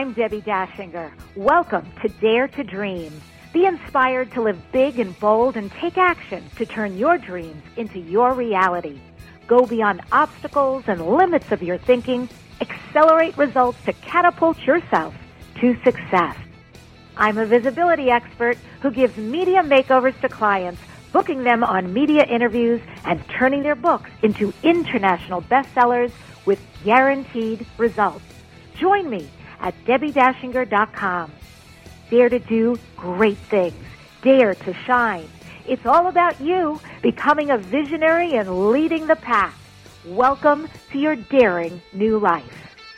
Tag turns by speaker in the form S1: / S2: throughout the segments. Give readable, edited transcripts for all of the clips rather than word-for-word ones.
S1: I'm Debbie Dashinger. Welcome to Dare to Dream. Be inspired to live big and bold and take action to turn your dreams into your reality. Go beyond obstacles and limits of your thinking. Accelerate results to catapult yourself to success. I'm a visibility expert who gives media makeovers to clients, booking them on media interviews and turning their books into international bestsellers with guaranteed results. Join me at DebbieDashinger.com. Dare to do great things. Dare to shine. It's all about you becoming a visionary and leading the pack. Welcome to your daring new life.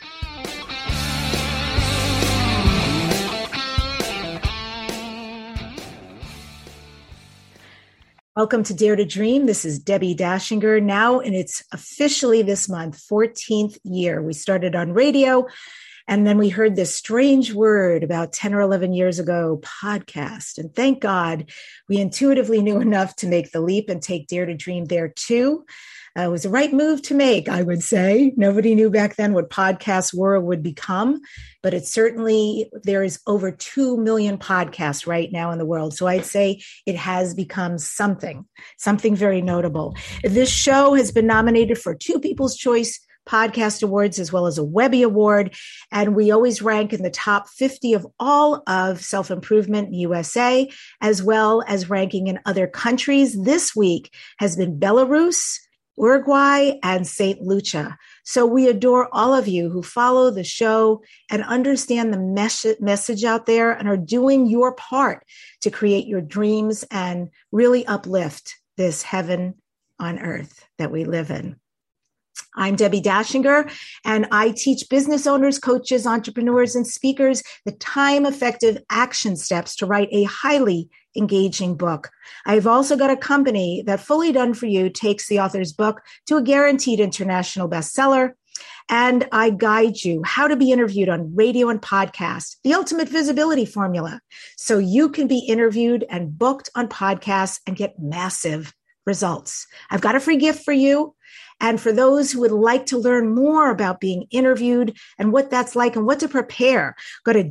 S2: Welcome to Dare to Dream. This is Debbie Dashinger now, and it's officially this month, 14th year. We started on radio, and then we heard this strange word about 10 or 11 years ago, podcast. And thank God we intuitively knew enough to make the leap and take Dare to Dream there too. It was the right move to make, I would say. Nobody knew back then what podcasts were or would become, but it certainly, there is over 2 million podcasts right now in the world. So I'd say it has become something very notable. This show has been nominated for 2 People's Choice Podcast Awards, as well as a Webby Award. And we always rank in the top 50 of all of self-improvement in USA, as well as ranking in other countries. This week has been Belarus, Uruguay, and St. Lucia. So we adore all of you who follow the show and understand the message out there and are doing your part to create your dreams and really uplift this heaven on earth that we live in. I'm Debbie Dashinger, and I teach business owners, coaches, entrepreneurs, and speakers the time-effective action steps to write a highly engaging book. I've also got a company that Fully Done For You takes the author's book to a guaranteed international bestseller, and I guide you how to be interviewed on radio and podcast, the ultimate visibility formula, so you can be interviewed and booked on podcasts and get massive results. I've got a free gift for you. And for those who would like to learn more about being interviewed and what that's like and what to prepare, go to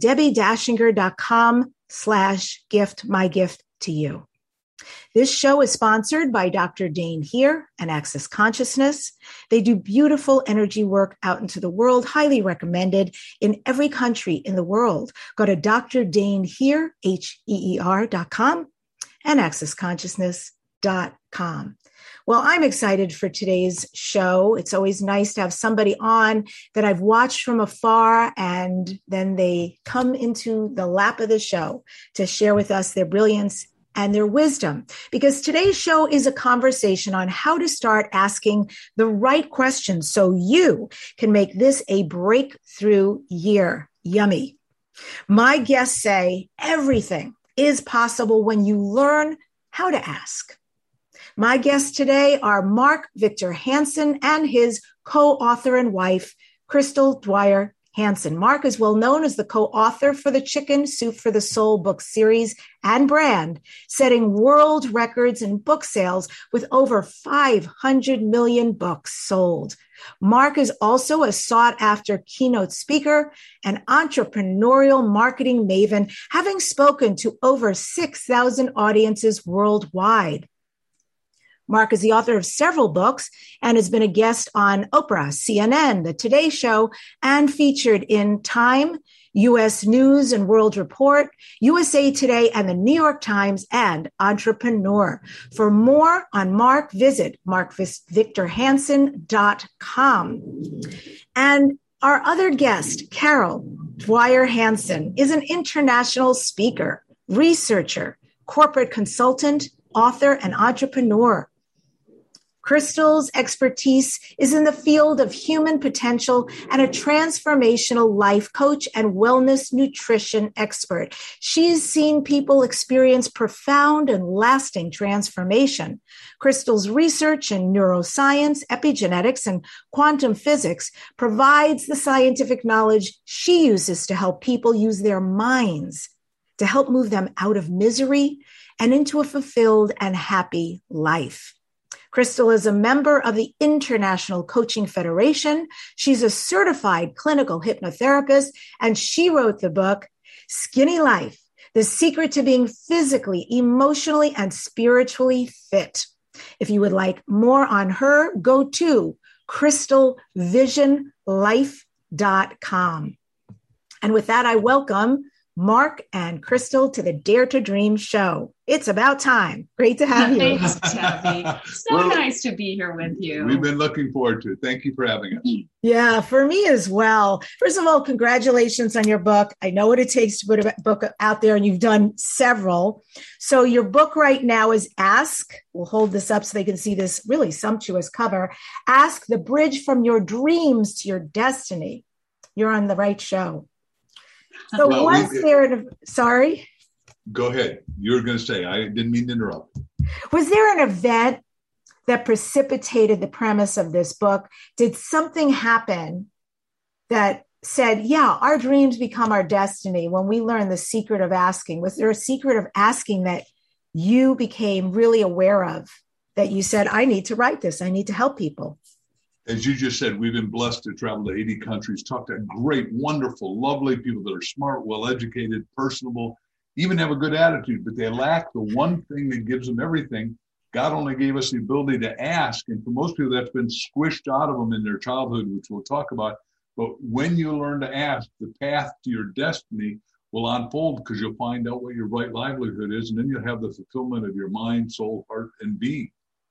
S2: DebbieDashinger.com/gift, my gift to you. This show is sponsored by Dr. Dane Heer and Access Consciousness. They do beautiful energy work out into the world, highly recommended in every country in the world. Go to drdaneheer, HEER.com and accessconsciousness.com. Well, I'm excited for today's show. It's always nice to have somebody on that I've watched from afar, and then they come into the lap of the show to share with us their brilliance and their wisdom. Because today's show is a conversation on how to start asking the right questions so you can make this a breakthrough year. Yummy. My guests say everything is possible when you learn how to ask. My guests today are Mark Victor Hansen and his co-author and wife, Crystal Dwyer Hansen. Mark is well known as the co-author for the Chicken Soup for the Soul book series and brand, setting world records in book sales with over 500 million books sold. Mark is also a sought-after keynote speaker and entrepreneurial marketing maven, having spoken to over 6,000 audiences worldwide. Mark is the author of several books and has been a guest on Oprah, CNN, The Today Show, and featured in Time, U.S. News and World Report, USA Today, and the New York Times, and Entrepreneur. For more on Mark, visit markvictorhansen.com. And our other guest, Carol Dwyer Hansen, is an international speaker, researcher, corporate consultant, author, and entrepreneur. Crystal's expertise is in the field of human potential and a transformational life coach and wellness nutrition expert. She's seen people experience profound and lasting transformation. Crystal's research in neuroscience, epigenetics, and quantum physics provides the scientific knowledge she uses to help people use their minds to help move them out of misery and into a fulfilled and happy life. Crystal is a member of the International Coaching Federation. She's a certified clinical hypnotherapist, and she wrote the book, Skinny Life, The Secret to Being Physically, Emotionally, and Spiritually Fit. If you would like more on her, go to crystalvisionlife.com. And with that, I welcome Mark and Crystal to the Dare to Dream show. It's about time. Great to have you.
S3: Thanks, Debbie. So nice to be here with you.
S4: We've been looking forward to it. Thank you for having us.
S2: Yeah, for me as well. First of all, congratulations on your book. I know what it takes to put a book out there, and you've done several. So your book right now is Ask. We'll hold this up so they can see this really sumptuous cover. Ask, the bridge from your dreams to your destiny. You're on the right show. So sorry?
S4: Go ahead. You were going to say, I didn't mean to interrupt.
S2: Was there an event that precipitated the premise of this book? Did something happen that said, yeah, our dreams become our destiny when we learn the secret of asking? Was there a secret of asking that you became really aware of, that you said, I need to write this, I need to help people?
S4: As you just said, we've been blessed to travel to 80 countries, talk to great, wonderful, lovely people that are smart, well-educated, personable, even have a good attitude, but they lack the one thing that gives them everything. God only gave us the ability to ask, and for most people, that's been squished out of them in their childhood, which we'll talk about. But when you learn to ask, the path to your destiny will unfold, because you'll find out what your right livelihood is, and then you'll have the fulfillment of your mind, soul, heart, and being.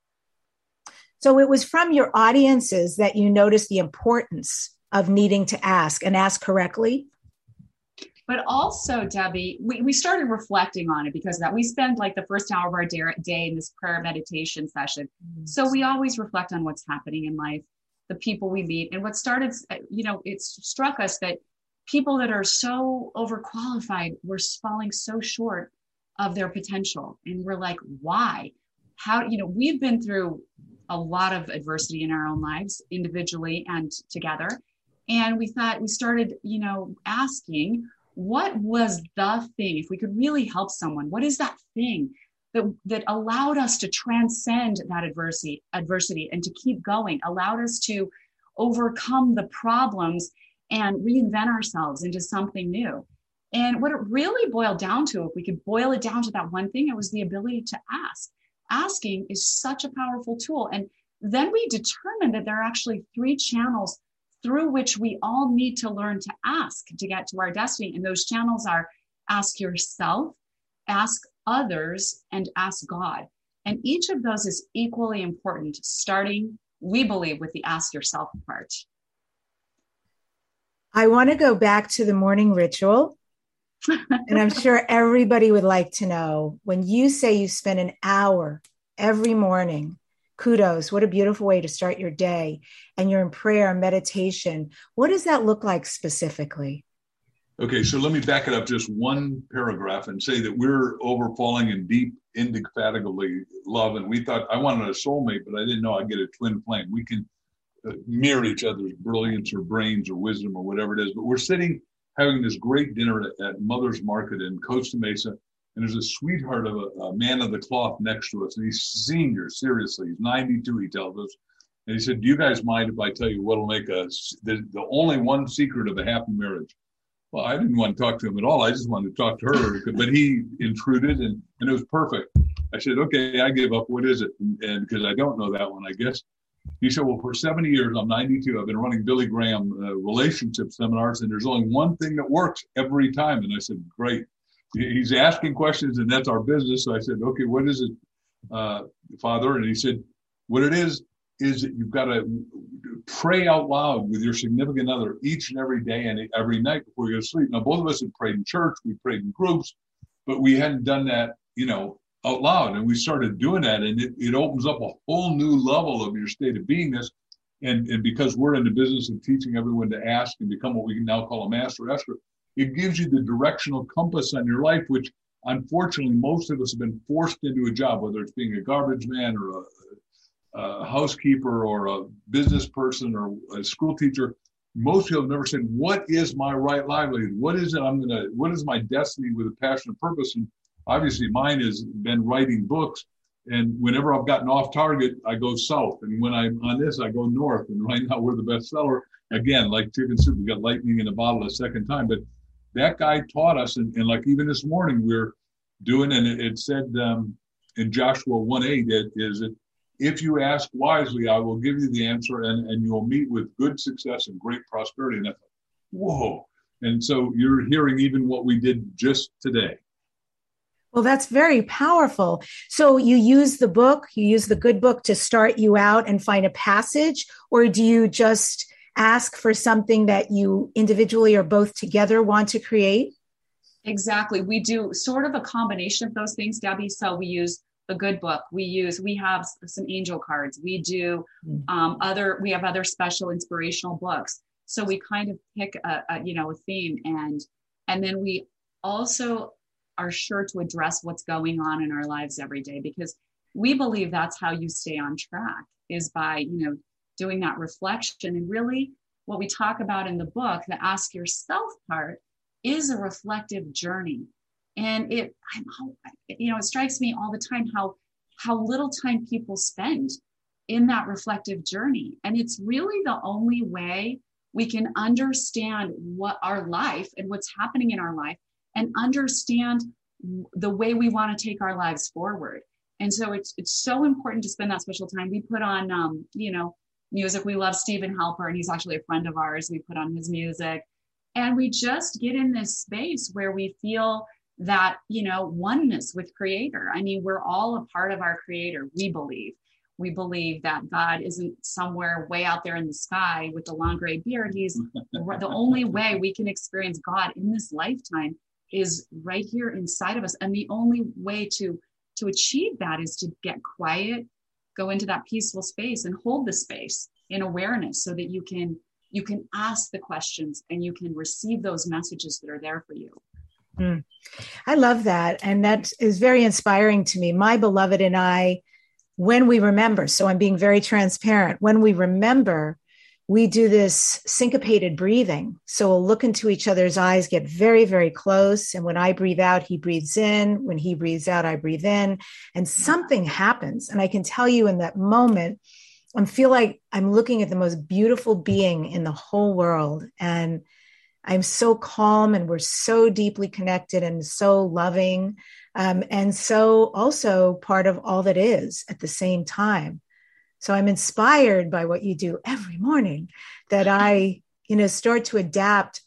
S2: So it was from your audiences that you noticed the importance of needing to ask and ask correctly?
S3: But also, Debbie, we started reflecting on it because of that. We spend like the first hour of our day in this prayer meditation session. So we always reflect on what's happening in life, the people we meet. And what started, it struck us that people that are so overqualified were falling so short of their potential. And we're like, why? How, we've been through a lot of adversity in our own lives, individually and together. And we started, asking, what was the thing, if we could really help someone, what is that thing that allowed us to transcend that adversity and to keep going, allowed us to overcome the problems and reinvent ourselves into something new? And what it really boiled down to, if we could boil it down to that one thing, it was the ability to ask. Asking is such a powerful tool. And then we determined that there are actually 3 channels through which we all need to learn to ask to get to our destiny. And those channels are ask yourself, ask others, and ask God. And each of those is equally important, starting, we believe, with the ask yourself part.
S2: I want to go back to the morning ritual. And I'm sure everybody would like to know, when you say you spend an hour every morning, kudos, what a beautiful way to start your day, and you're in prayer and meditation. What does that look like specifically?
S4: Okay, so let me back it up just one paragraph and say that we're falling in deep, indefatigably love. And we thought I wanted a soulmate, but I didn't know I'd get a twin flame. We can mirror each other's brilliance or brains or wisdom or whatever it is. But we're sitting having this great dinner at Mother's Market in Costa Mesa, and there's a sweetheart of a man of the cloth next to us, and he's senior, seriously. He's 92, he tells us. And he said, do you guys mind if I tell you what'll make the only one secret of a happy marriage? Well, I didn't want to talk to him at all. I just wanted to talk to her, but he intruded, and it was perfect. I said, okay, I give up. What is it? And because I don't know that one, I guess. He said, well, for 70 years, I'm 92. I've been running Billy Graham relationship seminars, and there's only one thing that works every time. And I said, great. He's asking questions, and that's our business. So I said, okay, what is it, Father? And he said, what it is that you've got to pray out loud with your significant other each and every day and every night before you go to sleep. Now, both of us had prayed in church, we prayed in groups, but we hadn't done that, out loud. And we started doing that, and it opens up a whole new level of your state of beingness. And because we're in the business of teaching everyone to ask and become what we can now call a master asker, it gives you the directional compass on your life, which unfortunately most of us have been forced into a job, whether it's being a garbage man or a housekeeper or a business person or a school teacher. Most people have never said, what is my right livelihood? What is my destiny with a passion and purpose? And obviously mine has been writing books, And whenever I've gotten off target, I go south. And when I'm on this, I go north. And right now we're the bestseller. Again, like chicken soup, we got lightning in a bottle a second time. But that guy taught us, and like even this morning we're doing, and it said in Joshua 1:8, it is that if you ask wisely, I will give you the answer, and you'll meet with good success and great prosperity. And I thought, whoa. And so you're hearing even what we did just today.
S2: Well, that's very powerful. So you use the good book to start you out and find a passage, or do you just ask for something that you individually or both together want to create?
S3: Exactly. We do sort of a combination of those things, Debbie. So we use the good book. We have some angel cards. We do we have other special inspirational books. So we kind of pick a theme, and then we also are sure to address what's going on in our lives every day, because we believe that's how you stay on track, is by, doing that reflection. And really what we talk about in the book, the ask yourself part, is a reflective journey. And it strikes me all the time how little time people spend in that reflective journey. And it's really the only way we can understand what our life and what's happening in our life, and understand the way we want to take our lives forward. And so it's so important to spend that special time. We put on, music. We love Stephen Halper, and he's actually a friend of ours. We put on his music, and we just get in this space where we feel that, oneness with Creator. I mean, we're all a part of our Creator, we believe. We believe that God isn't somewhere way out there in the sky with the long gray beard. He's the only way we can experience God in this lifetime is right here inside of us. And the only way to achieve that is to get quiet, go into that peaceful space and hold the space in awareness, so that you can ask the questions and you can receive those messages that are there for you.
S2: I love that. And that is very inspiring to me. My beloved and I, when we remember, so I'm being very transparent, when we remember, we do this syncopated breathing. So we'll look into each other's eyes, get very, very close. And when I breathe out, he breathes in. When he breathes out, I breathe in. And something happens. And I can tell you in that moment, I feel like I'm looking at the most beautiful being in the whole world. And I'm so calm, and we're so deeply connected and so loving. And so also part of all that is at the same time. So I'm inspired by what you do every morning, that I, start to adapt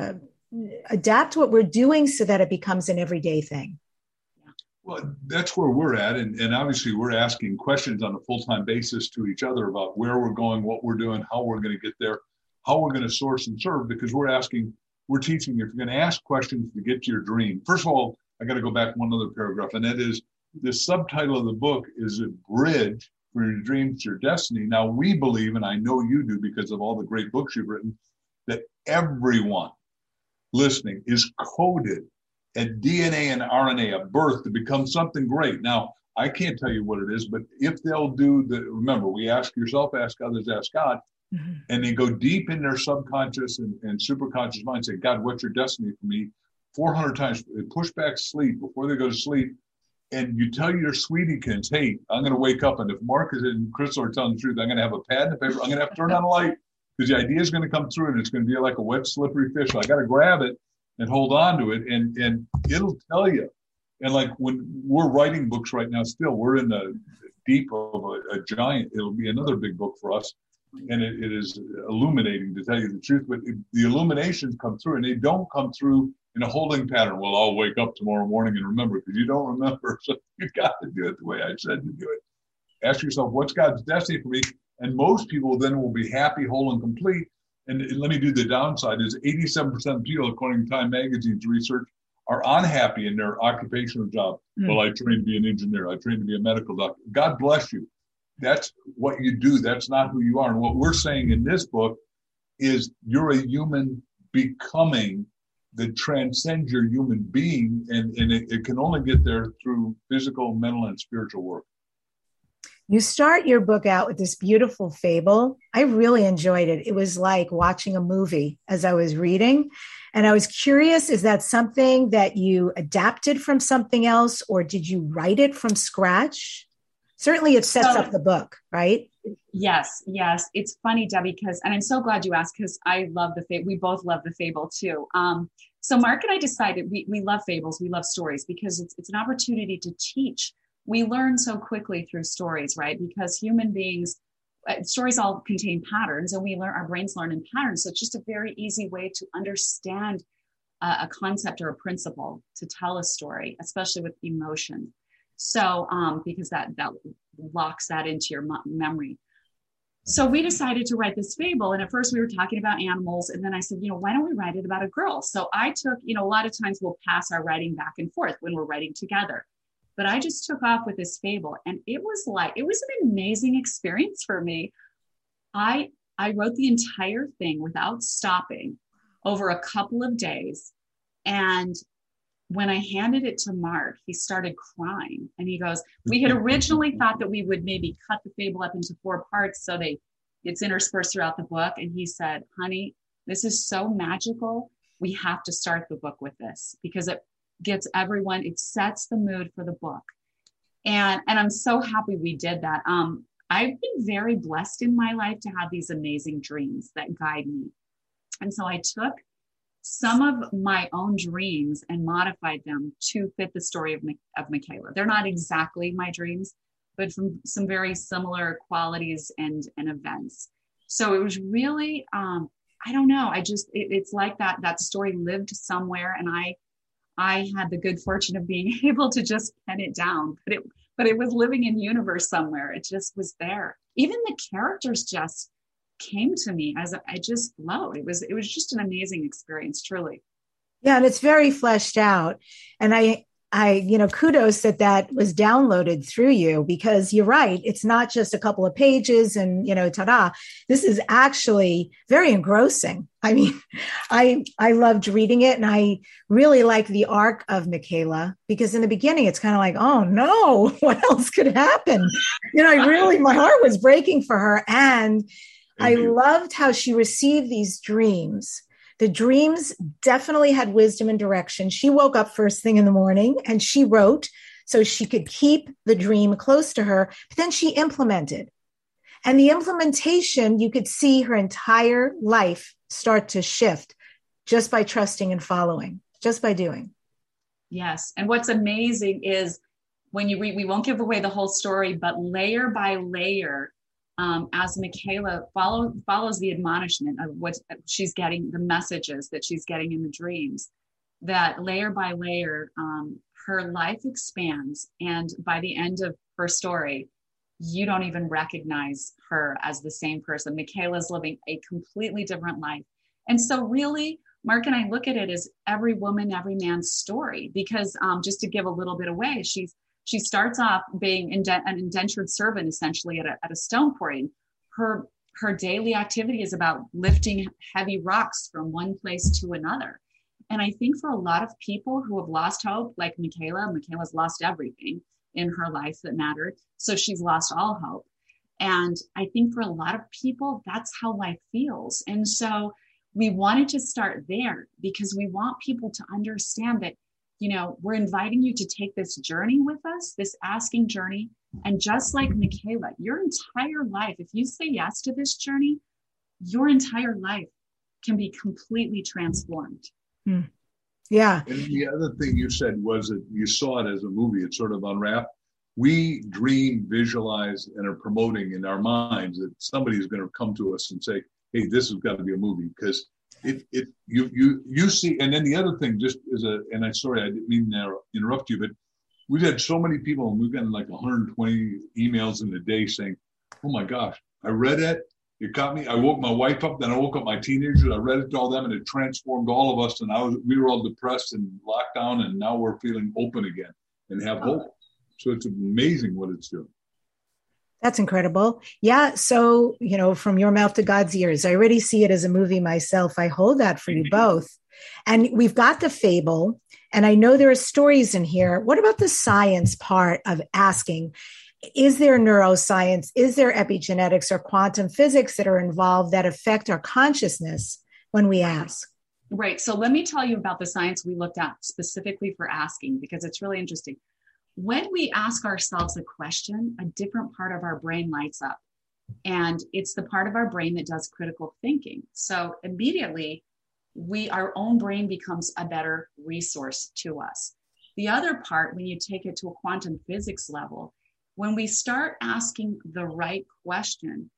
S2: what we're doing so that it becomes an everyday thing.
S4: Well, that's where we're at. And obviously we're asking questions on a full-time basis to each other about where we're going, what we're doing, how we're going to get there, how we're going to source and serve, because we're teaching, if you're going to ask questions to get to your dream. First of all, I got to go back one other paragraph, and that is the subtitle of the book is A Bridge for Your Dreams to Your Destiny. Now, we believe, and I know you do because of all the great books you've written, that everyone listening is coded at DNA and RNA at birth to become something great. Now, I can't tell you what it is, but if they'll remember, we ask yourself, ask others, ask God, and they go deep in their subconscious and superconscious mind, say, God, what's your destiny for me? 400 times, push back sleep before they go to sleep. And you tell your sweetiekins, hey, I'm going to wake up, and if Marcus and Crystal are telling the truth, I'm going to have a pad and a paper. I'm going to have to turn on a light, because the idea is going to come through, and it's going to be like a wet, slippery fish. So I got to grab it and hold on to it, and it'll tell you. And like when we're writing books right now, still, we're in the deep of a giant. It'll be another big book for us. And it is illuminating, to tell you the truth. But the illuminations come through, and they don't come through in a holding pattern. Well, I'll wake up tomorrow morning and remember, because you don't remember. So you got to do it the way I said to do it. Ask yourself, what's God's destiny for me? And most people then will be happy, whole, and complete. And let me do the downside is 87% of people, according to Time Magazine's research, are unhappy in their occupational job. Well, I trained to be an engineer. I trained to be a medical doctor. God bless you. That's what you do. That's not who you are. And what we're saying in this book is you're a human becoming that transcends your human being. And it can only get there through physical, mental, and spiritual work.
S2: You start your book out with this beautiful fable. I really enjoyed it. It was like watching a movie as I was reading. And I was curious, is that something that you adapted from something else, or did you write it from scratch? Certainly it sets up the book, right?
S3: Yes. It's funny, Debbie, and I'm so glad you asked, because I love the fable. We both love the fable too. So Mark and I decided we love fables. We love stories because it's an opportunity to teach. We learn so quickly through stories, right? Because human beings, stories all contain patterns, and our brains learn in patterns. So it's just a very easy way to understand a concept or a principle, to tell a story, especially with emotion. So, because that locks that into your memory. So we decided to write this fable. And at first we were talking about animals. And then I said, why don't we write it about a girl? So I took, a lot of times we'll pass our writing back and forth when we're writing together. But I just took off with this fable, and it was an amazing experience for me. I wrote the entire thing without stopping over a couple of days. And when I handed it to Mark, he started crying, and he goes, we had originally thought that we would maybe cut the fable up into 4 parts so it's interspersed throughout the book. And he said, honey, this is so magical. We have to start the book with this, because it sets the mood for the book. And I'm so happy we did that. I've been very blessed in my life to have these amazing dreams that guide me. And so I took some of my own dreams and modified them to fit the story of Michaela. They're not exactly my dreams, but from some very similar qualities and events. So it was really, I don't know. It's like that story lived somewhere, and I had the good fortune of being able to just pen it down, but it was living in universe somewhere. It just was there. Even the characters just came to me as I just flowed. It was just an amazing experience, truly.
S2: Yeah. And it's very fleshed out. And I kudos that was downloaded through you, because you're right. It's not just a couple of pages and, ta-da. This is actually very engrossing. I mean, I loved reading it, and I really like the arc of Michaela, because in the beginning, it's kind of like, oh no, what else could happen? My heart was breaking for her. And I loved how she received these dreams. The dreams definitely had wisdom and direction. She woke up first thing in the morning and she wrote so she could keep the dream close to her, but then she implemented. And the implementation, you could see her entire life start to shift just by trusting and following, just by doing.
S3: Yes. And what's amazing is when you read, we won't give away the whole story, but layer by layer, as Michaela follows the admonishment of what she's getting, the messages that she's getting in the dreams, that layer by layer, her life expands. And by the end of her story, you don't even recognize her as the same person. Michaela's living a completely different life. And so really, Mark and I look at it as every woman, every man's story, because just to give a little bit away, she starts off being an indentured servant, essentially, at a stone quarry. Her daily activity is about lifting heavy rocks from one place to another. And I think for a lot of people who have lost hope, like Michaela's lost everything in her life that mattered. So she's lost all hope. And I think for a lot of people, that's how life feels. And so we wanted to start there because we want people to understand that, we're inviting you to take this journey with us, this asking journey. And just like Michaela, your entire life, if you say yes to this journey, your entire life can be completely transformed.
S2: Yeah.
S4: And the other thing you said was that you saw it as a movie. It's sort of unwrapped. We dream, visualize, and are promoting in our minds that somebody's going to come to us and say, hey, this has got to be a movie, because you see. And then the other thing, just and I'm sorry, I didn't mean to interrupt you, but we've had so many people, and we've gotten like 120 emails in a day saying, oh my gosh, I read it. It got me. I woke my wife up, then I woke up my teenagers. I read it to all them, and it transformed all of us. And we were all depressed and locked down, and now we're feeling open again and have hope. So it's amazing what it's doing.
S2: That's incredible. Yeah. So, from your mouth to God's ears, I already see it as a movie myself. I hold that for you both. And we've got the fable, and I know there are stories in here. What about the science part of asking? Is there neuroscience? Is there epigenetics or quantum physics that are involved that affect our consciousness when we ask?
S3: Right. So let me tell you about the science we looked at specifically for asking, because it's really interesting. when we ask ourselves a question, a different part of our brain lights up. And it's the part of our brain that does critical thinking. So immediately, our own brain becomes a better resource to us. The other part, when you take it to a quantum physics level, when we start asking the right questions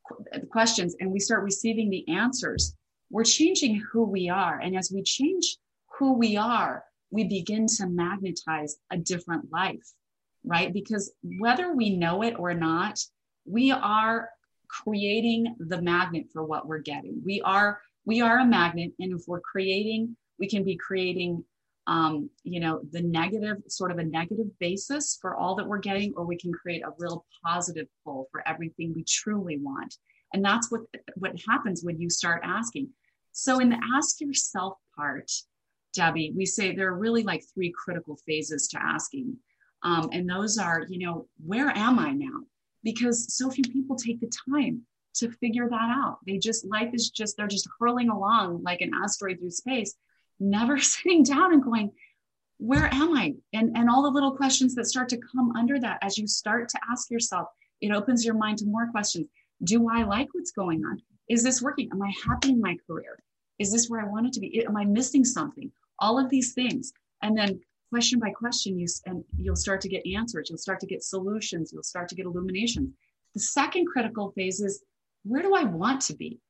S3: and we start receiving the answers, we're changing who we are. And as we change who we are, we begin to magnetize a different life, right? Because whether we know it or not, we are creating the magnet for what we're getting. We are a magnet. And if we're creating, we can be creating, the negative, sort of a negative basis for all that we're getting, or we can create a real positive pull for everything we truly want. And that's what happens when you start asking. So in the ask yourself part, Debbie, we say there are really like 3 critical phases to asking. And those are, where am I now? Because so few people take the time to figure that out. They're just hurling along like an asteroid through space, never sitting down and going, where am I? And all the little questions that start to come under that, as you start to ask yourself, it opens your mind to more questions. Do I like what's going on? Is this working? Am I happy in my career? Is this where I want it to be? Am I missing something? All of these things. And then question by question, you'll start to get answers. You'll start to get solutions. You'll start to get illuminations. The second critical phase is, where do I want to be?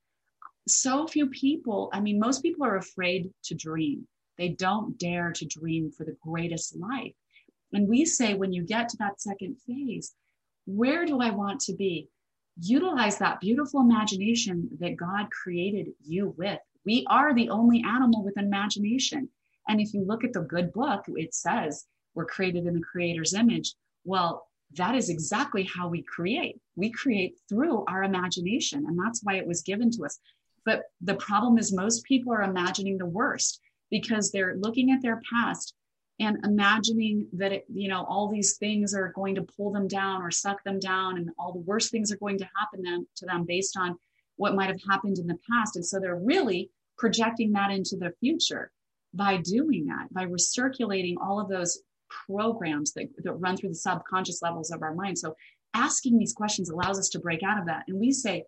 S3: So few people, most people are afraid to dream. They don't dare to dream for the greatest life. And we say, when you get to that second phase, where do I want to be? Utilize that beautiful imagination that God created you with. We are the only animal with an imagination. And if you look at the good book, it says we're created in the Creator's image. Well, that is exactly how we create. We create through our imagination, and that's why it was given to us. But the problem is most people are imagining the worst because they're looking at their past and imagining that, all these things are going to pull them down or suck them down, and all the worst things are going to happen to them based on what might have happened in the past. And so they're really projecting that into the future by doing that, by recirculating all of those programs that run through the subconscious levels of our mind. So asking these questions allows us to break out of that. And we say,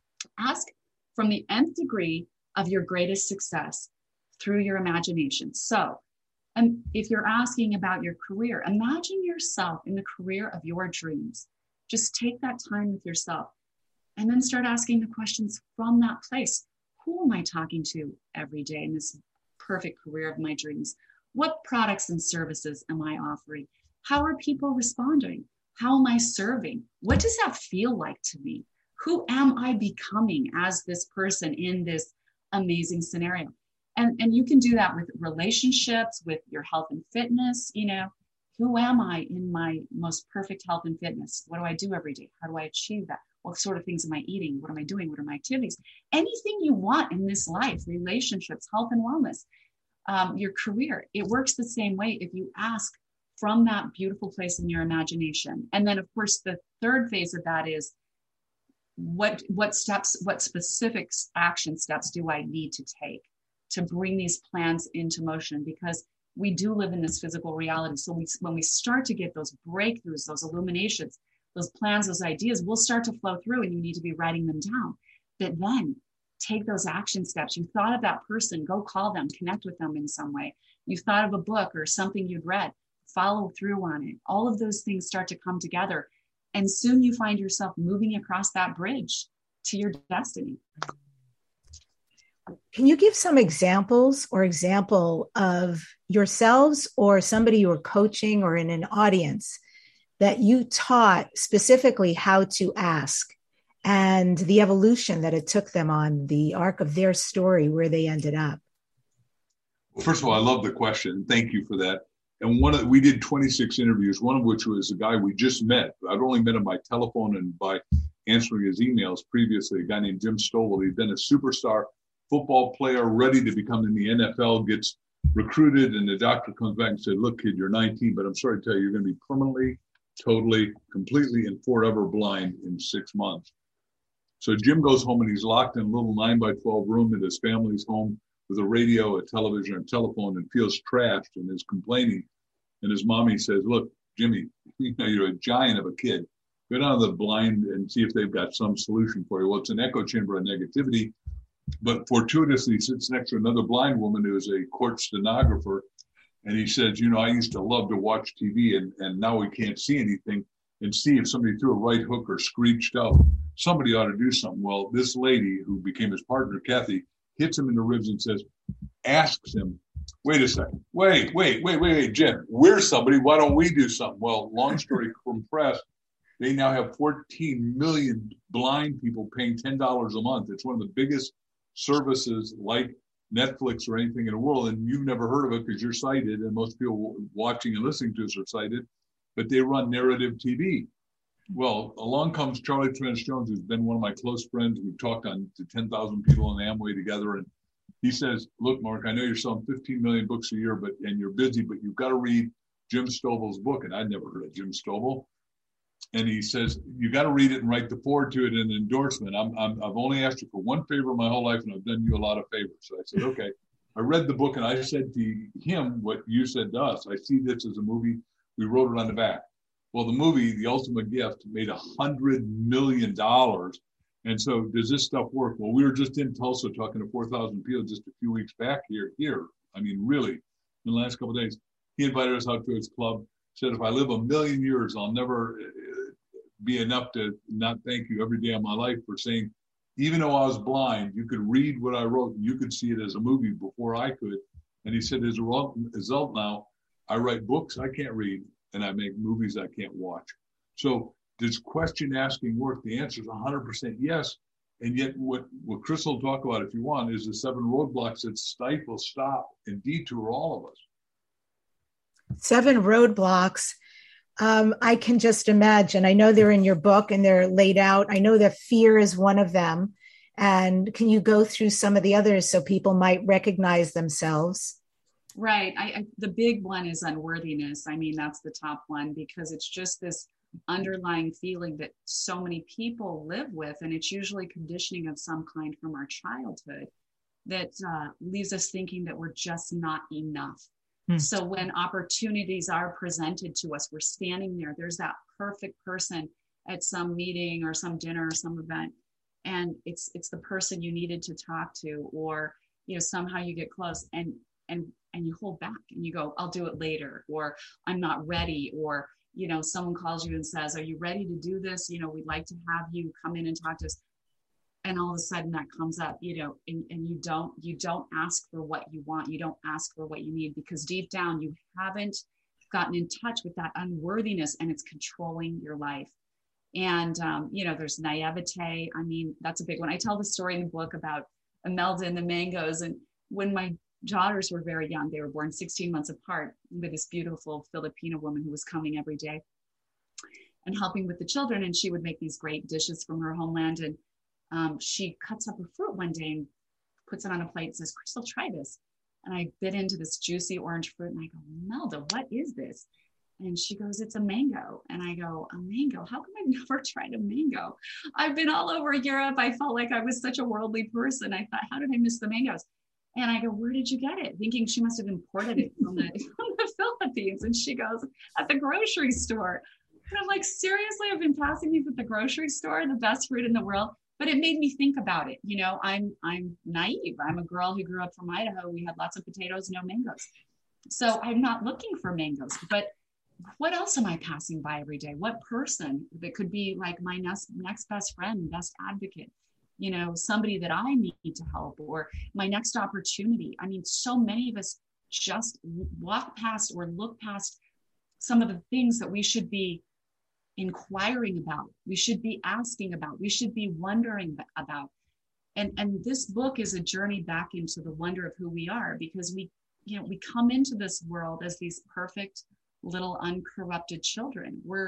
S3: ask from the nth degree of your greatest success through your imagination. So, and if you're asking about your career, imagine yourself in the career of your dreams. Just take that time with yourself and then start asking the questions from that place. Who am I talking to every day in this perfect career of my dreams? What products and services am I offering? How are people responding? How am I serving? What does that feel like to me? Who am I becoming as this person in this amazing scenario? And you can do that with relationships, with your health and fitness. Who am I in my most perfect health and fitness? What do I do every day? How do I achieve that? What sort of things am I eating? What am I doing? What are my activities? Anything you want in this life, relationships, health and wellness, your career, it works the same way if you ask from that beautiful place in your imagination. And then, of course, the third phase of that is what specific action steps do I need to take to bring these plans into motion? Because we do live in this physical reality. So when we start to get those breakthroughs, those illuminations, those plans, those ideas will start to flow through, and you need to be writing them down. But then take those action steps. You thought of that person, go call them, connect with them in some way. You thought of a book or something you'd read, follow through on it. All of those things start to come together. And soon you find yourself moving across that bridge to your destiny.
S2: Can you give some examples or example of yourselves or somebody you were coaching or in an audience that you taught specifically how to ask and the evolution that it took them on the arc of their story, where they ended up?
S4: Well, first of all, I love the question. Thank you for that. And we did 26 interviews, one of which was a guy we just met. I'd only met him by telephone and by answering his emails previously, a guy named Jim Stovall. He'd been a superstar football player, ready to become in the NFL, gets recruited, and the doctor comes back and said, "Look, kid, you're 19, but I'm sorry to tell you, you're going to be permanently, totally, completely, and forever blind in 6 months." So Jim goes home, and he's locked in a little 9x12 room at his family's home with a radio, a television, and telephone, and feels trashed and is complaining. And his mommy says, "Look, Jimmy, you're a giant of a kid. Go down to the blind and see if they've got some solution for you. Well, it's an echo chamber of negativity, but fortuitously sits next to another blind woman who is a court stenographer. And he says, I used to love to watch TV and now we can't see anything, and see if somebody threw a right hook or screeched out. Somebody ought to do something. Well, this lady who became his partner, Kathy, hits him in the ribs and asks him, wait a second. Wait, Jim, we're somebody. Why don't we do something? Well, long story compressed, they now have 14 million blind people paying $10 a month. It's one of the biggest services like Netflix or anything in the world. And you've never heard of it because you're sighted, and most people watching and listening to us are sighted, but they run narrative TV. Well, along comes Charlie Trance-Jones, who's been one of my close friends. We've talked to 10,000 people on Amway together. And he says, look, Mark, I know you're selling 15 million books a year, and you're busy, but you've got to read Jim Stovall's book. And I'd never heard of Jim Stovall. And he says, you got to read it and write the forward to it and endorsement. I've only asked you for one favor my whole life, and I've done you a lot of favors. So I said, okay. I read the book, and I said to him what you said to us. I see this as a movie. We wrote it on the back. Well, the movie, The Ultimate Gift, made $100 million. And so does this stuff work? Well, we were just in Tulsa talking to 4,000 people just a few weeks back here. I mean, really, in the last couple of days. He invited us out to his club, said, if I live 1,000,000 years, I'll never be enough to not thank you every day of my life for saying, even though I was blind, you could read what I wrote and you could see it as a movie before I could. And he said, as a result now, I write books I can't read and I make movies I can't watch. So does question asking work? The answer is 100% yes. And yet what Chris will talk about, if you want, is the 7 roadblocks that stifle, stop, and detour all of us.
S2: 7 roadblocks. I can just imagine. I know they're in your book and they're laid out. I know that fear is one of them. And can you go through some of the others so people might recognize themselves?
S3: Right. The big one is unworthiness. I mean, that's the top one because it's just this underlying feeling that so many people live with. And it's usually conditioning of some kind from our childhood that leaves us thinking that we're just not enough. So when opportunities are presented to us, we're standing there, there's that perfect person at some meeting or some dinner or some event, and it's the person you needed to talk to, or somehow you get close and you hold back and you go, I'll do it later, or I'm not ready, or someone calls you and says, are you ready to do this? We'd like to have you come in and talk to us. And all of a sudden that comes up, and you don't ask for what you want. You don't ask for what you need because deep down you haven't gotten in touch with that unworthiness and it's controlling your life. And, there's naivete. I mean, that's a big one. I tell the story in the book about Imelda and the mangoes. And when my daughters were very young, they were born 16 months apart with this beautiful Filipino woman who was coming every day and helping with the children. And she would make these great dishes from her homeland. And she cuts up a fruit one day and puts it on a plate and says, Crystal, try this. And I bit into this juicy orange fruit and I go, Melda, what is this? And she goes, it's a mango. And I go, a mango? How come I've never tried a mango? I've been all over Europe. I felt like I was such a worldly person. I thought, how did I miss the mangoes? And I go, where did you get it? Thinking she must have imported it from the Philippines. And she goes, at the grocery store. And I'm like, seriously, I've been passing these at the grocery store, the best fruit in the world. But it made me think about it. I'm naive. I'm a girl who grew up from Idaho. We had lots of potatoes, no mangoes. So I'm not looking for mangoes. But what else am I passing by every day? What person that could be like my next best friend, best advocate, somebody that I need to help, or my next opportunity. I mean, so many of us just walk past or look past some of the things that we should be inquiring about, we should be asking about, we should be wondering about. And this book is a journey back into the wonder of who we are, because we come into this world as these perfect little uncorrupted children. We're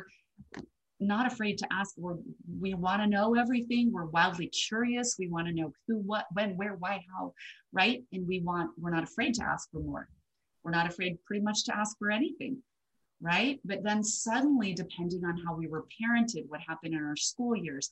S3: not afraid to ask. We want to know everything. We're wildly curious. We want to know who, what, when, where, why, how, right? And we're not afraid to ask for more. We're not afraid pretty much to ask for anything. Right? But then suddenly, depending on how we were parented, what happened in our school years,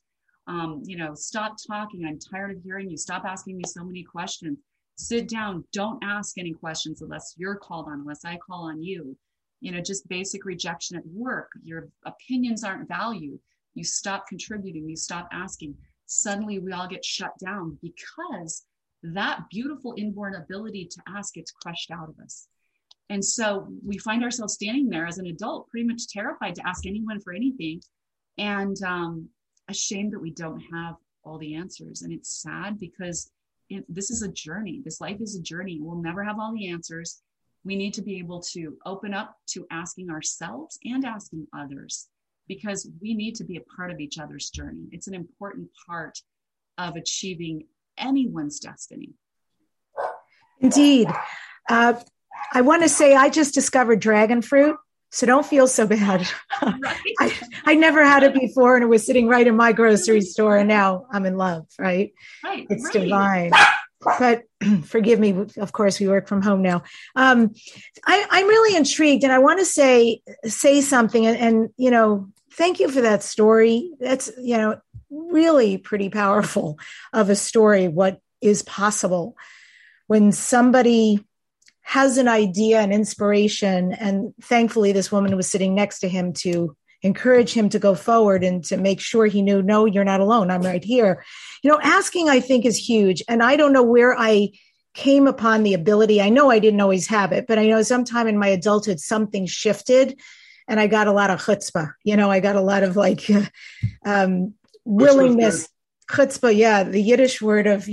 S3: stop talking. I'm tired of hearing you. Stop asking me so many questions. Sit down. Don't ask any questions unless you're called on, unless I call on you. just basic rejection at work. Your opinions aren't valued. You stop contributing, you stop asking. Suddenly we all get shut down because that beautiful inborn ability to ask gets crushed out of us. And so we find ourselves standing there as an adult, pretty much terrified to ask anyone for anything, and ashamed that we don't have all the answers. And it's sad because this is a journey. This life is a journey. We'll never have all the answers. We need to be able to open up to asking ourselves and asking others, because we need to be a part of each other's journey. It's an important part of achieving anyone's destiny.
S2: Indeed. I want to say I just discovered dragon fruit, so don't feel so bad.
S3: Right.
S2: I never had it before, and it was sitting right in my grocery store, and now I'm in love, right? It's divine. But forgive me, of course, we work from home now. I'm really intrigued, and I want to say something, and thank you for that story. That's, really pretty powerful of a story, what is possible when somebody has an idea and inspiration. And thankfully, this woman was sitting next to him to encourage him to go forward and to make sure he knew, no, you're not alone. I'm right here. Asking, I think, is huge. And I don't know where I came upon the ability. I know I didn't always have it, but I know sometime in my adulthood, something shifted and I got a lot of chutzpah. I got a lot of willingness. Chutzpah, yeah, the Yiddish word of,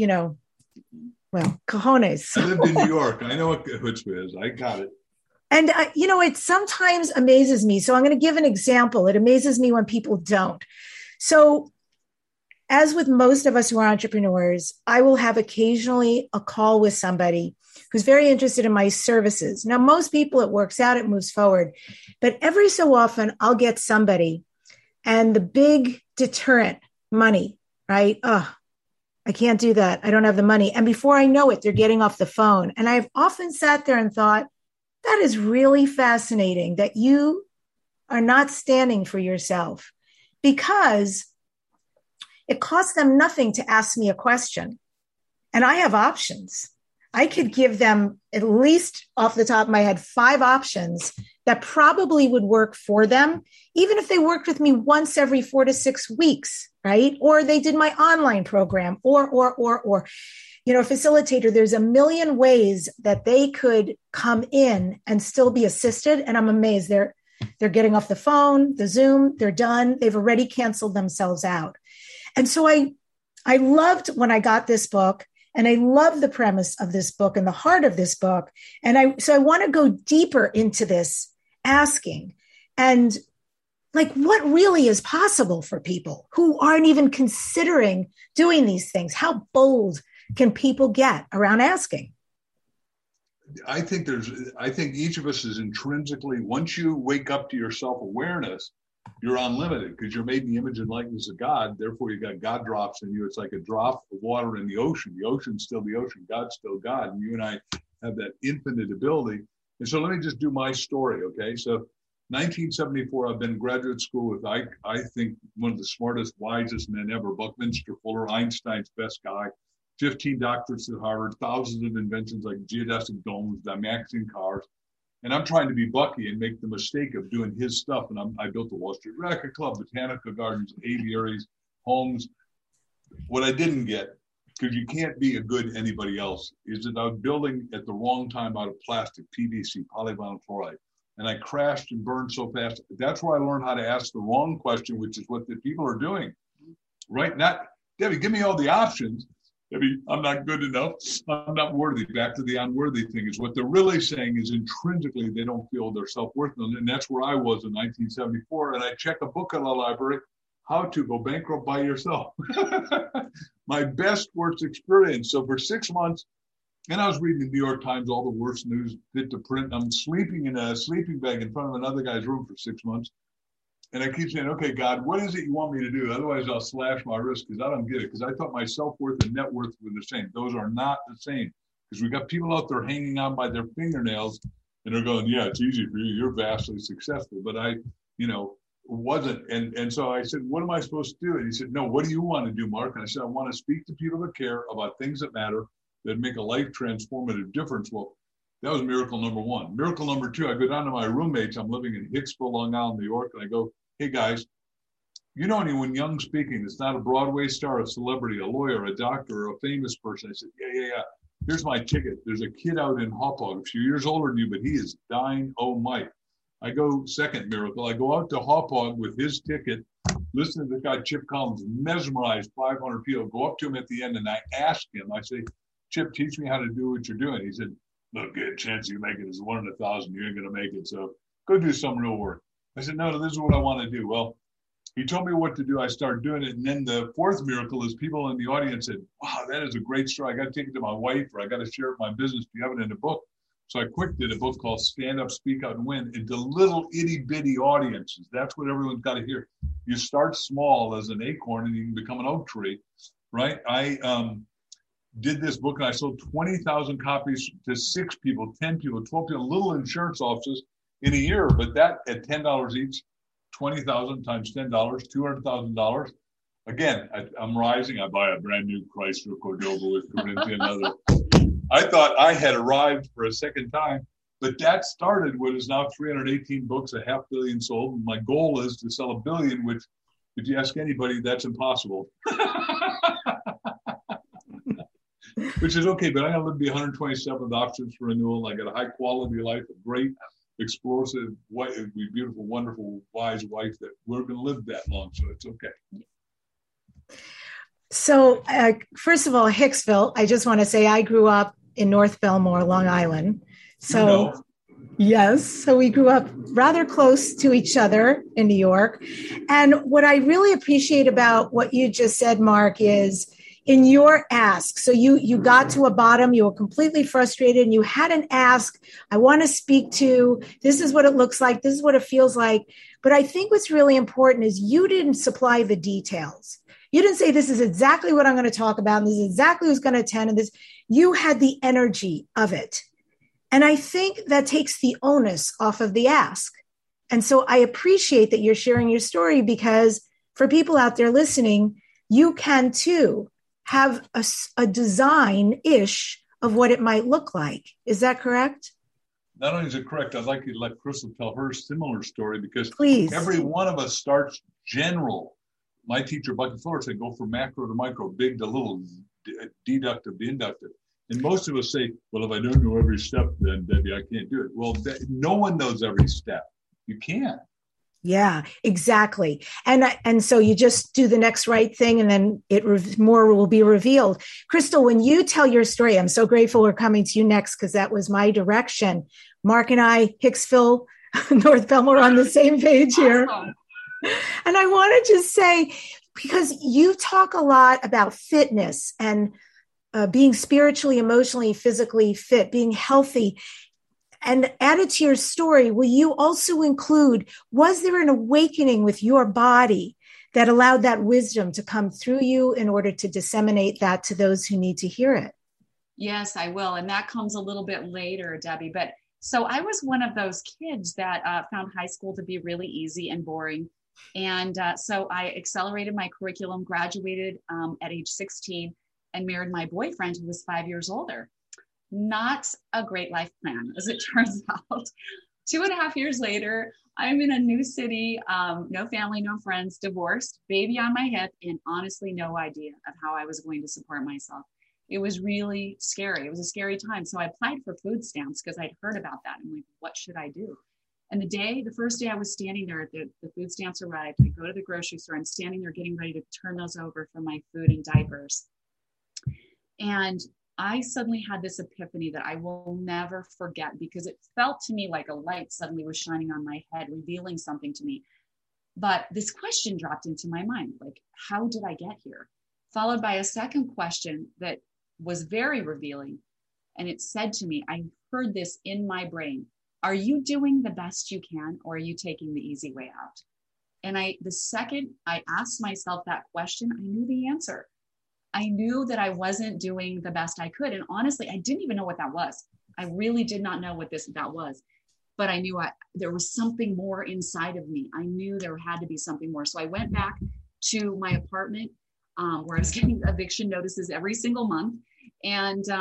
S2: cojones.
S4: I lived in New York. I know what chutzpah is. I got it.
S2: And, it sometimes amazes me. So I'm going to give an example. It amazes me when people don't. So as with most of us who are entrepreneurs, I will have occasionally a call with somebody who's very interested in my services. Now, most people, it works out, it moves forward. But every so often, I'll get somebody and the big deterrent, money, right? Oh, I can't do that. I don't have the money. And before I know it, they're getting off the phone. And I've often sat there and thought, that is really fascinating that you are not standing for yourself, because it costs them nothing to ask me a question. And I have options. I could give them, at least off the top of my head, 5 options that probably would work for them, even if they worked with me once every 4 to 6 weeks, right? Or they did my online program, or, facilitator. There's a million ways that they could come in and still be assisted. And I'm amazed. They're getting off the phone, the Zoom, they're done. They've already canceled themselves out. And so I loved when I got this book, and I love the premise of this book and the heart of this book. And I want to go deeper into this, asking and what really is possible for people who aren't even considering doing these things. How bold can people get around asking?
S4: I think each of us is intrinsically, once you wake up to your self-awareness, you're unlimited because you're made in the image and likeness of God. Therefore, you got God drops in you. It's like a drop of water in the ocean. The ocean's still the ocean. God's still God. And you and I have that infinite ability. And so let me just do my story, okay? So 1974, I've been in graduate school with, I think, one of the smartest, wisest men ever, Buckminster Fuller, Einstein's best guy, 15 doctorates at Harvard, thousands of inventions like geodesic domes, Dymaxion cars. And I'm trying to be Bucky and make the mistake of doing his stuff. And I built the Wall Street Racquet Club, botanical gardens, aviaries, homes. What I didn't get, because you can't be a good anybody else, is that I was building at the wrong time out of plastic, PVC, polyvinyl chloride. And I crashed and burned so fast. That's where I learned how to ask the wrong question, which is what the people are doing. Right? Not, Debbie, give me all the options. Maybe I'm not good enough. I'm not worthy. Back to the unworthy thing is what they're really saying is intrinsically they don't feel their self-worth. And that's where I was in 1974. And I checked a book in the library, How to Go Bankrupt by Yourself. My best, worst experience. So for 6 months, and I was reading the New York Times, all the worst news fit to print. I'm sleeping in a sleeping bag in front of another guy's room for 6 months. And I keep saying, okay, God, what is it you want me to do? Otherwise, I'll slash my wrist because I don't get it. Because I thought my self-worth and net worth were the same. Those are not the same. Because we got people out there hanging on by their fingernails and they're going, yeah, it's easy for you. You're vastly successful. But I, wasn't. And so I said, what am I supposed to do? And he said, no, what do you want to do, Mark? And I said, I want to speak to people that care about things that matter, that make a life transformative difference. Well, That was miracle number one. Miracle number two, I go down to my roommates. I'm living in Hicksville, Long Island, New York, and I go, hey guys, you know anyone young speaking that's not a Broadway star, a celebrity, a lawyer, a doctor, or a famous person? I said, yeah. Here's my ticket. There's a kid out in Hauppauge, a few years older than you, but he is dynamite. I go, second miracle, I go out to Hauppauge with his ticket, listen to the guy, Chip Collins, mesmerized 500 people, go up to him at the end, and I ask him, I say, Chip, teach me how to do what you're doing. He said, look, a chance you make it is 1 in 1,000. You ain't going to make it. So go do some real work. I said, no, this is what I want to do. Well, he told me what to do. I started doing it. And then the fourth miracle is people in the audience said, wow, that is a great story. I got to take it to my wife, or I got to share it with my business. Do you have it in a book? So I quick did a book called Stand Up, Speak Out, and Win into little itty bitty audiences. That's what everyone's got to hear. You start small as an acorn and you can become an oak tree, right? I did this book and I sold 20,000 copies to 6 people, 10 people, 12 people, little insurance offices in a year. But that at $10 each, 20,000 times $10, $200,000. Again, I'm rising. I buy a brand new Chrysler Cordoba with Corinthian leather. I thought I had arrived for a second time, but that started what is now 318 books, 500 million sold. And my goal is to sell 1 billion, which, if you ask anybody, that's impossible. Which is okay, but I got to live to be 127th options for renewal. I got a high quality life, a great, explosive, beautiful, wonderful, wise wife that we're going to live that long, so it's okay.
S2: So, first of all, Hicksville, I just want to say I grew up in North Belmore, Long Island. So, yes, so we grew up rather close to each other in New York. And what I really appreciate about what you just said, Mark, is in your ask. So you got to a bottom, you were completely frustrated, and you had an ask, I want to speak to, this is what it looks like, this is what it feels like. But I think what's really important is you didn't supply the details. You didn't say, this is exactly what I'm going to talk about, and this is exactly who's going to attend, and this. You had the energy of it. And I think that takes the onus off of the ask. And so I appreciate that you're sharing your story, because for people out there listening, you can too have a design-ish of what it might look like. Is that correct?
S4: Not only is it correct, I'd like you to let Crystal tell her similar story, because
S2: Please.
S4: Every one of us starts general. My teacher, Bucky Fuller, said go from macro to micro, big to little, deductive to inductive. And most of us say, well, if I don't know every step, then Debbie, I can't do it. Well, no one knows every step. You can't.
S2: Yeah, exactly. And so you just do the next right thing, and then more will be revealed. Crystal, when you tell your story, I'm so grateful we're coming to you next, because that was my direction. Mark and I, Hicksville, North Belmore, on the same page here.
S3: Awesome.
S2: And I want to just say, because you talk a lot about fitness and being spiritually, emotionally, physically fit, being healthy. And added to your story, will you also include, was there an awakening with your body that allowed that wisdom to come through you in order to disseminate that to those who need to hear it?
S3: Yes, I will. And that comes a little bit later, Debbie. But so I was one of those kids that found high school to be really easy and boring. And so I accelerated my curriculum, graduated at age 16, and married my boyfriend, who was 5 years older. Not a great life plan, as it turns out. 2.5 years later, I'm in a new city, no family, no friends, divorced, baby on my hip, and honestly, no idea of how I was going to support myself. It was really scary. It was a scary time. So I applied for food stamps because I'd heard about that. I'm like, what should I do? And the first day I was standing there, the food stamps arrived. I go to the grocery store. I'm standing there getting ready to turn those over for my food and diapers. And I suddenly had this epiphany that I will never forget, because it felt to me like a light suddenly was shining on my head, revealing something to me. But this question dropped into my mind, like, how did I get here? Followed by a second question that was very revealing. And it said to me, I heard this in my brain: are you doing the best you can, or are you taking the easy way out? And the second I asked myself that question, I knew the answer. I knew that I wasn't doing the best I could. And honestly, I didn't even know what that was. I really did not know what that was. But I knew there was something more inside of me. I knew there had to be something more. So I went back to my apartment where I was getting eviction notices every single month. And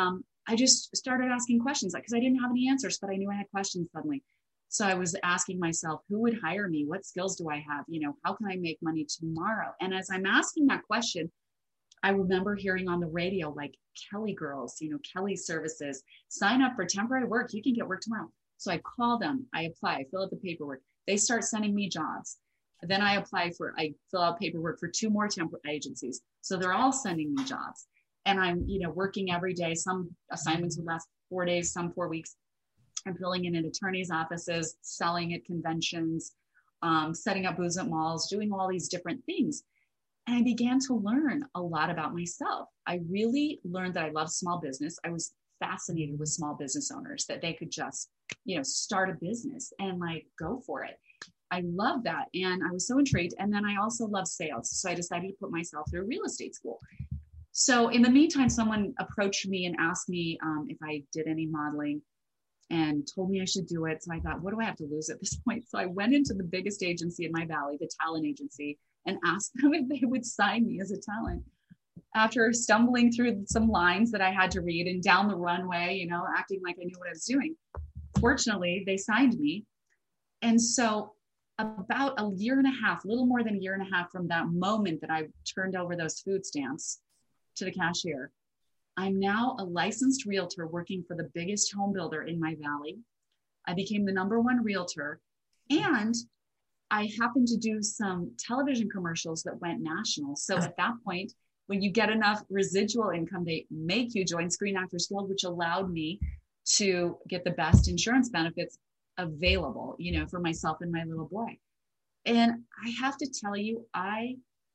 S3: I just started asking questions, like, because I didn't have any answers, but I knew I had questions suddenly. So I was asking myself, who would hire me? What skills do I have? You know, how can I make money tomorrow? And as I'm asking that question, I remember hearing on the radio, like, Kelly Girls, you know, Kelly Services, sign up for temporary work. You can get work tomorrow. So I call them, I apply, I fill out the paperwork. They start sending me jobs. Then I fill out paperwork for 2 more temporary agencies. So they're all sending me jobs. And I'm, you know, working every day. Some assignments would last 4 days, some 4 weeks. I'm filling in attorneys' offices, selling at conventions, setting up booths at malls, doing all these different things. And I began to learn a lot about myself. I really learned that I love small business. I was fascinated with small business owners, that they could just, you know, start a business and like go for it. I love that. And I was so intrigued. And then I also love sales. So I decided to put myself through real estate school. So in the meantime, someone approached me and asked me if I did any modeling and told me I should do it. So I thought, what do I have to lose at this point? So I went into the biggest agency in my valley, the talent agency, and asked them if they would sign me as a talent. After stumbling through some lines that I had to read and down the runway, you know, acting like I knew what I was doing, fortunately, they signed me. And so about a year and a half, little more than a year and a half from that moment that I turned over those food stamps to the cashier, I'm now a licensed realtor working for the biggest home builder in my valley. I became the #1 realtor, and I happened to do some television commercials that went national. So at that point, when you get enough residual income, they make you join Screen Actors Guild, which allowed me to get the best insurance benefits available, you know, for myself and my little boy. And I have to tell you, I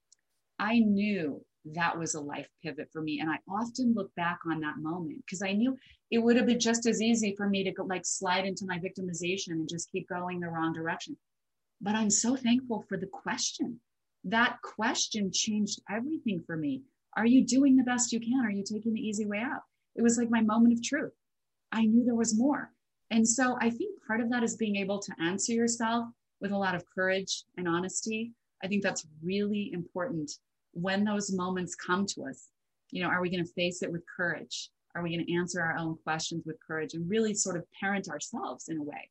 S3: knew that was a life pivot for me. And I often look back on that moment because I knew it would have been just as easy for me to go, like, slide into my victimization and just keep going the wrong direction. But I'm so thankful for the question. That question changed everything for me. Are you doing the best you can? Are you taking the easy way out? It was like my moment of truth. I knew there was more. And so I think part of that is being able to answer yourself with a lot of courage and honesty. I think that's really important when those moments come to us. You know, are we going to face it with courage? Are we going to answer our own questions with courage and really sort of parent ourselves in a way?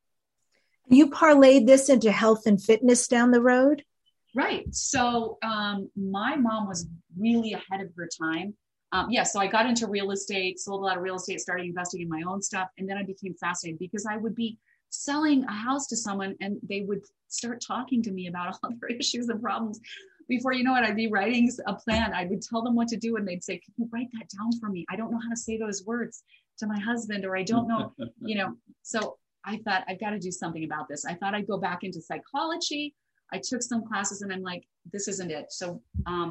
S2: You parlayed this into health and fitness down the road?
S3: Right. So my mom was really ahead of her time. So I got into real estate, sold a lot of real estate, started investing in my own stuff. And then I became fascinated because I would be selling a house to someone and they would start talking to me about all their issues and problems. Before you know it, I'd be writing a plan. I would tell them what to do and they'd say, can you write that down for me? I don't know how to say those words to my husband, or I don't know, you know. So I thought, I've got to do something about this. I thought I'd go back into psychology. I took some classes and I'm like, this isn't it. So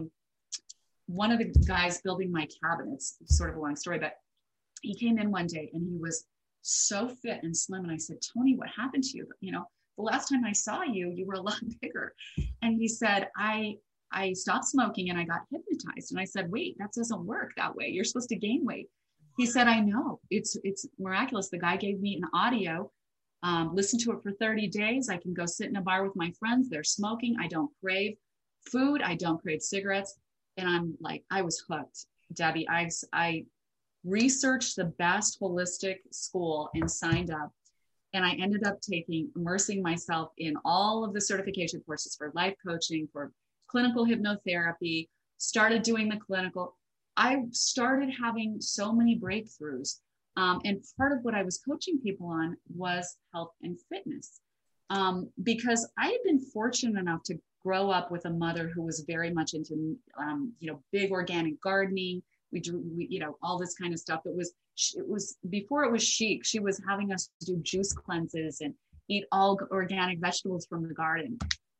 S3: one of the guys building my cabinets, sort of a long story, but he came in one day and he was so fit and slim. And I said, Tony, what happened to you? You know, the last time I saw you, you were a lot bigger. And he said, I stopped smoking and I got hypnotized. And I said, wait, that doesn't work that way. You're supposed to gain weight. He said, I know, it's miraculous. The guy gave me an audio, listen to it for 30 days. I can go sit in a bar with my friends. They're smoking. I don't crave food. I don't crave cigarettes. And I'm like, I was hooked, Debbie. I researched the best holistic school and signed up. And I ended up immersing myself in all of the certification courses for life coaching, for clinical hypnotherapy, started doing the clinical. I started having so many breakthroughs. And part of what I was coaching people on was health and fitness. Because I had been fortunate enough to grow up with a mother who was very much into, big organic gardening. We drew, all this kind of stuff. It was before it was chic. She was having us do juice cleanses and eat all organic vegetables from the garden.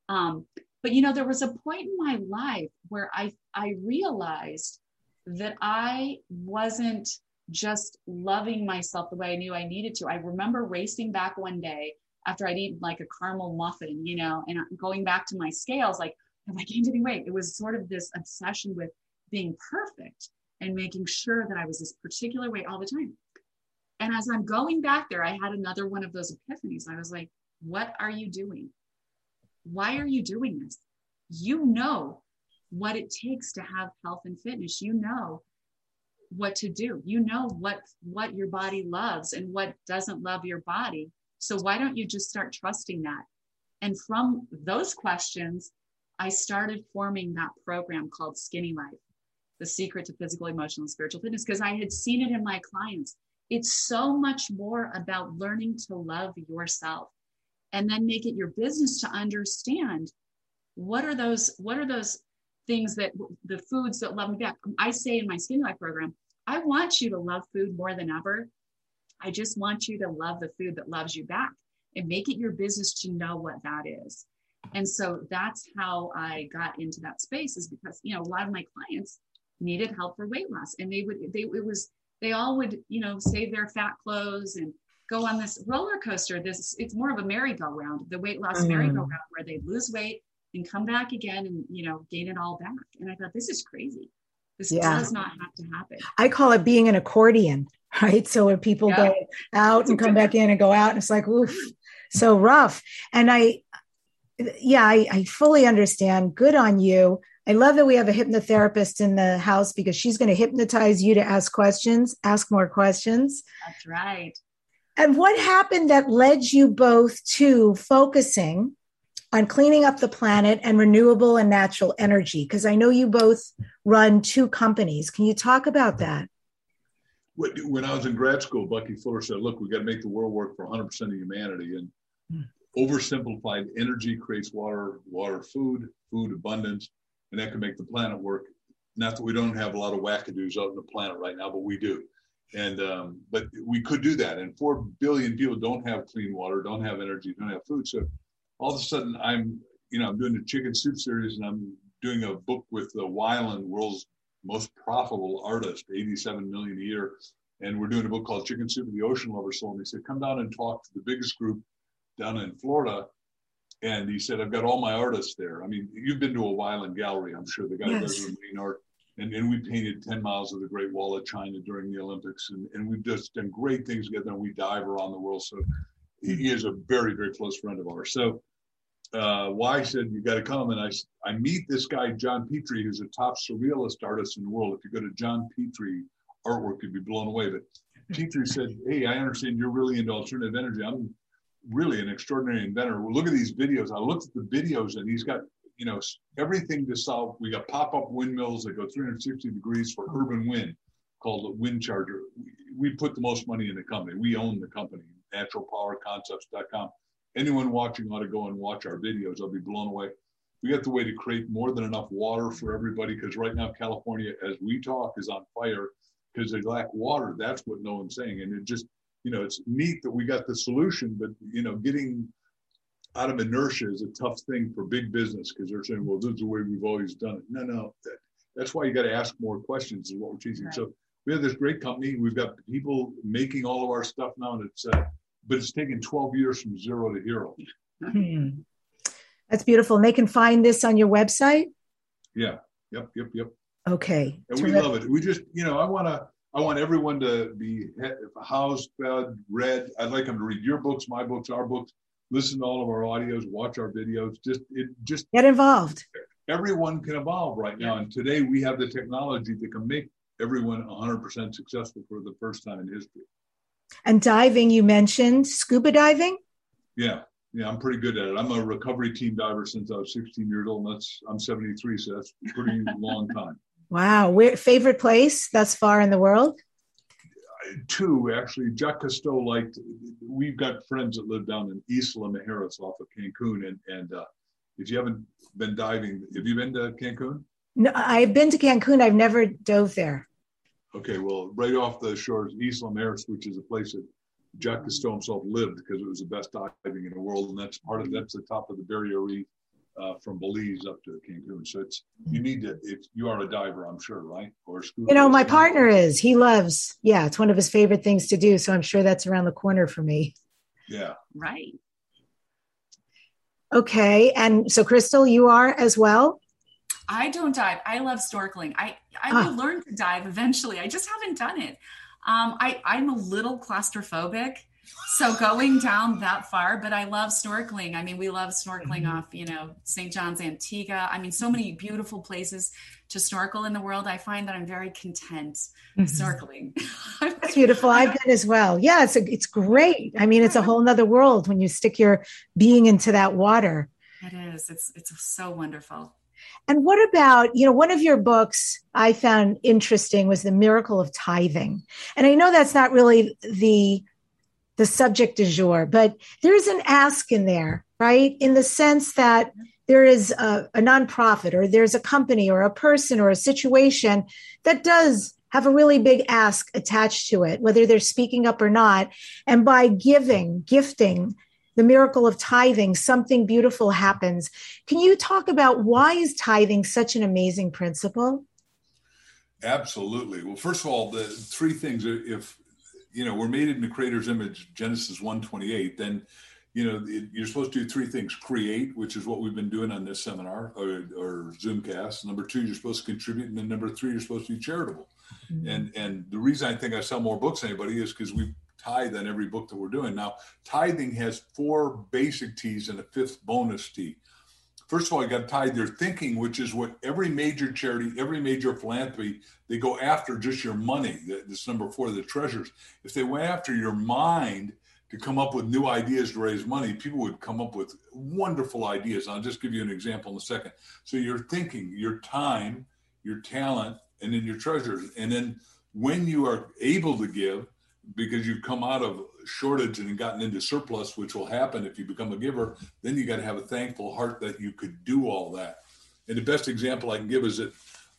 S3: But there was a point in my life where I realized that I wasn't just loving myself the way I knew I needed to. I remember racing back one day after I'd eaten like a caramel muffin, and going back to my scales, like, have I gained any weight? It was sort of this obsession with being perfect and making sure that I was this particular way all the time. And as I'm going back there, I had another one of those epiphanies. I was like, what are you doing? Why are you doing this? You know what it takes to have health and fitness. You know what to do. You know what your body loves and what doesn't love your body. So why don't you just start trusting that? And from those questions, I started forming that program called Skinny Life, the secret to physical, emotional, and spiritual fitness, because I had seen it in my clients. It's so much more about learning to love yourself, and then make it your business to understand what are those things, that the foods that love me back. I say in my Skinny Life program, I want you to love food more than ever. I just want you to love the food that loves you back, and make it your business to know what that is. And so that's how I got into that space, is because, a lot of my clients needed help for weight loss, and they all would, save their fat clothes and go on this roller coaster. It's more of a merry-go-round, the weight loss merry-go-round, where they lose weight and come back again and, gain it all back. And I thought, this is crazy. This does not have to happen.
S2: I call it being an accordion, right? So when people go out and come back in and go out, and it's like, oof, so rough. And I fully understand. Good on you. I love that we have a hypnotherapist in the house, because she's going to hypnotize you to ask more questions.
S3: That's right.
S2: And what happened that led you both to focusing on cleaning up the planet and renewable and natural energy? Because I know you both run 2 companies. Can you talk about that?
S4: When I was in grad school, Bucky Fuller said, look, we got to make the world work for 100% of humanity. And oversimplified, energy creates water, food abundance, and that can make the planet work. Not that we don't have a lot of wackadoos out on the planet right now, but we do. And but we could do that. And 4 billion people don't have clean water, don't have energy, don't have food. So all of a sudden, I'm doing the Chicken Soup series, and I'm doing a book with Weiland, world's most profitable artist, 87 million a year. And we're doing a book called Chicken Soup of the Ocean Lover Soul. And he said, come down and talk to the biggest group down in Florida. And he said, I've got all my artists there. I mean, you've been to a Weiland gallery, I'm sure. The guy who does marine art. And we painted 10 miles of the Great Wall of China during the Olympics. And we've just done great things together, and we dive around the world. So he is a very, very close friend of ours. So Y said, you got to come. And I meet this guy, John Petrie, who's a top surrealist artist in the world. If you go to John Petrie artwork, you'd be blown away. But Petrie said, hey, I understand you're really into alternative energy. I'm really an extraordinary inventor. Well, look at these videos. I looked at the videos, and he's got, everything to solve. We got pop-up windmills that go 360 degrees for urban wind, called the Wind Charger. We put the most money in the company. We own the company, naturalpowerconcepts.com. Anyone watching ought to go and watch our videos. I'll be blown away. We got the way to create more than enough water for everybody, because right now California, as we talk, is on fire because they lack water. That's what no one's saying. And it just, it's neat that we got the solution, but, getting out of inertia is a tough thing for big business, because they're saying, well, this is the way we've always done it. No, that's why you got to ask more questions, is what we're teaching. Right. So we have this great company. We've got people making all of our stuff now, and but it's taken 12 years from zero to hero.
S2: That's beautiful. And they can find this on your website?
S4: Yeah. Yep.
S2: Okay.
S4: And we love it. We just, I want everyone to be housed, fed, read. I'd like them to read your books, my books, our books, listen to all of our audios, watch our videos, just
S2: get involved.
S4: Everyone can evolve right now. And today we have the technology that can make everyone 100% successful for the first time in history.
S2: And diving, you mentioned scuba diving?
S4: Yeah, I'm pretty good at it. I'm a recovery team diver since I was 16 years old. And I'm 73, so that's a pretty long time. Wow.
S2: Favorite place thus far in the world?
S4: 2, actually. Jacques Cousteau we've got friends that live down in Isla Mujeres off of Cancun. And if you haven't been diving, have you been to Cancun?
S2: No, I've been to Cancun. I've never dove there.
S4: Okay, well, right off the shores, Isla Mujeres, which is a place that Jacques Cousteau himself lived, because it was the best diving in the world. And that's the top of the Barrier Reef from Belize up to Cancun. So you are a diver, I'm sure, right? Or
S2: my partner is. He loves, it's one of his favorite things to do. So I'm sure that's around the corner for me.
S4: Yeah.
S3: Right.
S2: Okay. And so, Crystal, you are as well?
S3: I don't dive. I love snorkeling. I will learn to dive eventually. I just haven't done it. I'm a little claustrophobic. So going down that far, but I love snorkeling. I mean, we love snorkeling off, St. John's, Antigua. I mean, so many beautiful places to snorkel in the world. I find that I'm very content snorkeling.
S2: That's beautiful. I've been as well. Yeah, it's great. I mean, it's a whole nother world when you stick your being into that water.
S3: It is. It's so wonderful.
S2: And what about, one of your books I found interesting was The Miracle of Tithing. And I know that's not really the subject du jour, but there's an ask in there, right? In the sense that there is a nonprofit or there's a company or a person or a situation that does have a really big ask attached to it, whether they're speaking up or not. And by gifting, the miracle of tithing, something beautiful happens. Can you talk about why is tithing such an amazing principle?
S4: Absolutely. Well, first of all, the three things, if we're made in the Creator's image, Genesis 1:28, then, you're supposed to do three things: create, which is what we've been doing on this seminar or Zoomcast. Number two, you're supposed to contribute. And then number three, you're supposed to be charitable. Mm-hmm. And the reason I think I sell more books than anybody is because we tithe on every book that we're doing. Now, tithing has 4 basic T's and a 5th bonus T. First of all, you got to tithe your thinking, which is what every major charity, every major philanthropy, they go after just your money. This number 4, the treasures. If they went after your mind to come up with new ideas to raise money, people would come up with wonderful ideas. I'll just give you an example in a second. So your thinking, your time, your talent, and then your treasures. And then when you are able to give, because you've come out of shortage and gotten into surplus, which will happen if you become a giver, then you got to have a thankful heart that you could do all that. And the best example I can give is that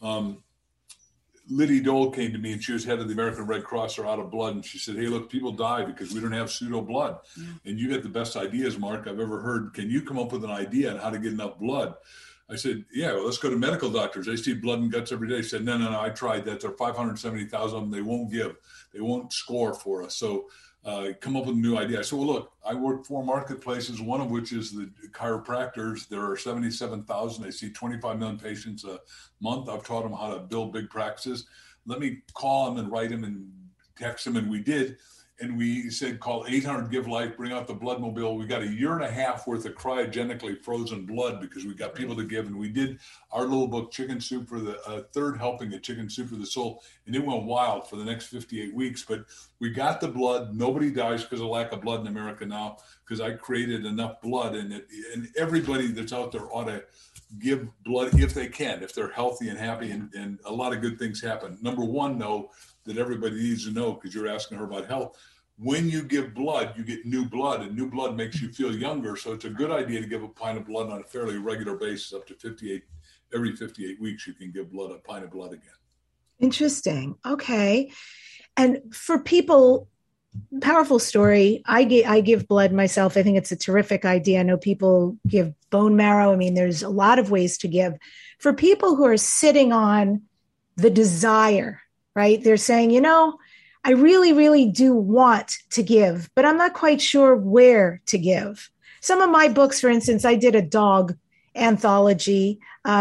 S4: Liddy Dole came to me and she was head of the American Red Cross. They're out of blood. And she said, hey, look, people die because we don't have pseudo blood. And you got the best ideas, Mark, I've ever heard. Can you come up with an idea on how to get enough blood? I said, yeah, well, let's go to medical doctors. They see blood and guts every day. She said, no, I tried that. There are 570,000 of them. They won't give. They won't score for us. So come up with a new idea. I said, well, look, I work 4 marketplaces, one of which is the chiropractors. There are 77,000. They see 25 million patients a month. I've taught them how to build big practices. Let me call them and write them and text them. And we did. And we said, call 800 Give Life, bring out the blood mobile. We got 1.5 years worth of cryogenically frozen blood because we got people to give. And we did our little book, Chicken Soup for the third helping of Chicken Soup for the Soul. And it went wild for the next 58 weeks. But we got the blood. Nobody dies because of lack of blood in America now because I created enough blood. And everybody that's out there ought to give blood if they can, if they're healthy and happy. And a lot of good things happen. Number one, though, that everybody needs to know because you're asking her about health. When you give blood, you get new blood, and new blood makes you feel younger. So it's a good idea to give a pint of blood on a fairly regular basis. Up to every 58 weeks, you can give a pint of blood again.
S2: Interesting. Okay. And for people, powerful story. I give blood myself. I think it's a terrific idea. I know people give bone marrow. I mean, there's a lot of ways to give. For people who are sitting on the desire, right? They're saying, I really, really do want to give, but I'm not quite sure where to give. Some of my books, for instance, I did a dog anthology.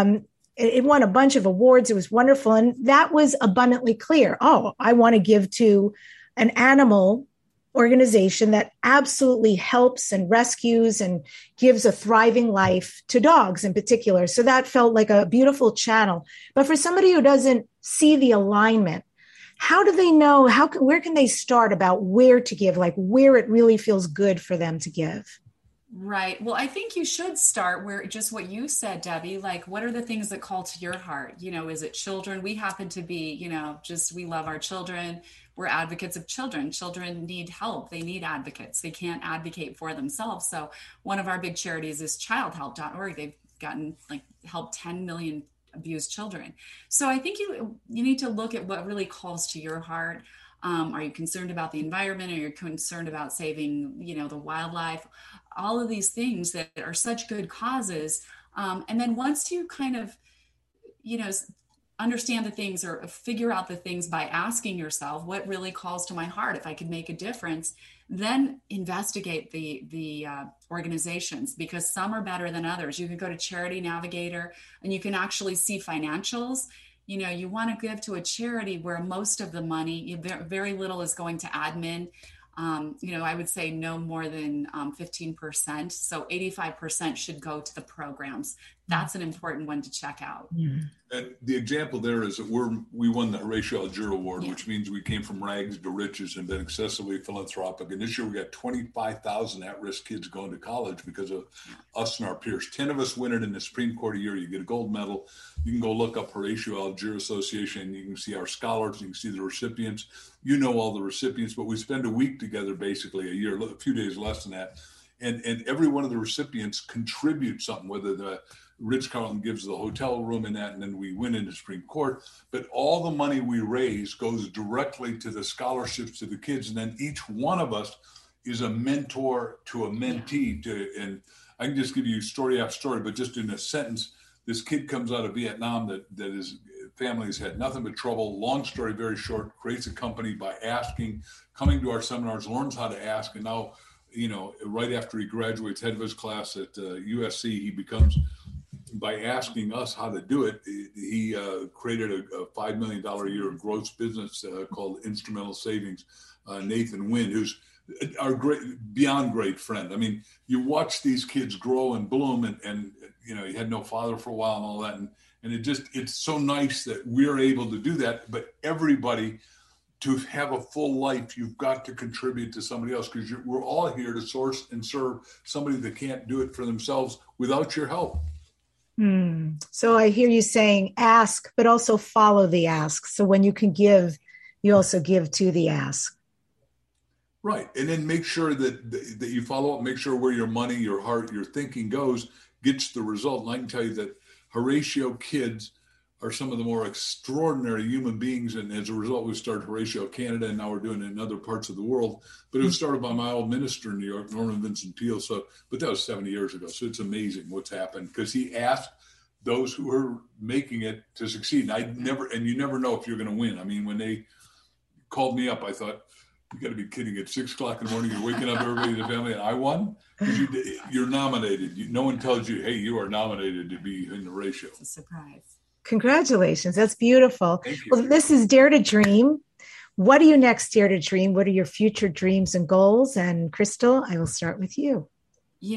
S2: It won a bunch of awards. It was wonderful. And that was abundantly clear. Oh, I want to give to an animal organization that absolutely helps and rescues and gives a thriving life to dogs in particular. So that felt like a beautiful channel. But for somebody who doesn't see the alignment, how do they know, where can they start about where to give, like where it really feels good for them to give?
S3: Right. Well, I think you should start where just what you said, Debbie, like what are the things that call to your heart? Is it children? We happen to be, we love our children. We're advocates of children. Children need help. They need advocates. They can't advocate for themselves. So one of our big charities is childhelp.org. They've gotten helped 10 million abused children. So I think you need to look at what really calls to your heart. Are you concerned about the environment? Are you concerned about saving, the wildlife? All of these things that are such good causes. And then once you kind of, understand the things or figure out the things by asking yourself, what really calls to my heart? If I could make a difference, then investigate the organizations because some are better than others. You can go to Charity Navigator and you can actually see financials. You want to give to a charity where most of the money, very little is going to admin. I would say no more than 15%. So 85% should go to the programs. That's an important one to check out.
S4: And the example there is that we won the Horatio Alger Award, which means we came from rags to riches and been excessively philanthropic. And this year we got 25,000 at-risk kids going to college because of us and our peers. 10 of us win it in the Supreme Court a year. You get a gold medal. You can go look up Horatio Alger Association. You can see our scholars. You can see the recipients. You know all the recipients, but we spend a week together, basically a year, a few days less than that. And every one of the recipients contributes something, whether the Ritz-Carlton gives the hotel room in that, and then we win in the Supreme Court. But all the money we raise goes directly to the scholarships to the kids. And then each one of us is a mentor to a mentee. And I can just give you story after story, but just in a sentence, this kid comes out of Vietnam that his family has had nothing but trouble. Long story, very short, creates a company by asking, coming to our seminars, learns how to ask. And now, right after he graduates, head of his class at USC, he becomes, by asking us how to do it, he created a $5 million a year gross business called Instrumental Savings. Nathan Wynn, who's our beyond great friend. I mean, you watch these kids grow and bloom, and he had no father for a while and all that. And it's so nice that we're able to do that. But everybody, to have a full life, you've got to contribute to somebody else, because we're all here to source and serve somebody that can't do it for themselves without your help.
S2: So I hear you saying ask, but also follow the ask. So when you can give, you also give to the ask.
S4: Right. And then make sure that you follow up, make sure where your money, your heart, your thinking goes, gets the result. And I can tell you that Horatio kids are some of the more extraordinary human beings. And as a result, we started Horatio Canada, and now we're doing it in other parts of the world. But it was started by my old minister in New York, Norman Vincent Peale. But that was 70 years ago. So it's amazing what's happened, because he asked those who are making it to succeed. And you never know if you're going to win. I mean, when they called me up, I thought, you got to be kidding. At 6 o'clock in the morning, you're waking up everybody in the family, and I won? You're nominated. No one tells you, hey, you are nominated to be in the Horatio.
S3: It's a surprise.
S2: Congratulations. That's beautiful. Well, this is Dare to Dream. What do you next dare to dream? What are your future dreams and goals? And Crystal, I will start with you.
S3: We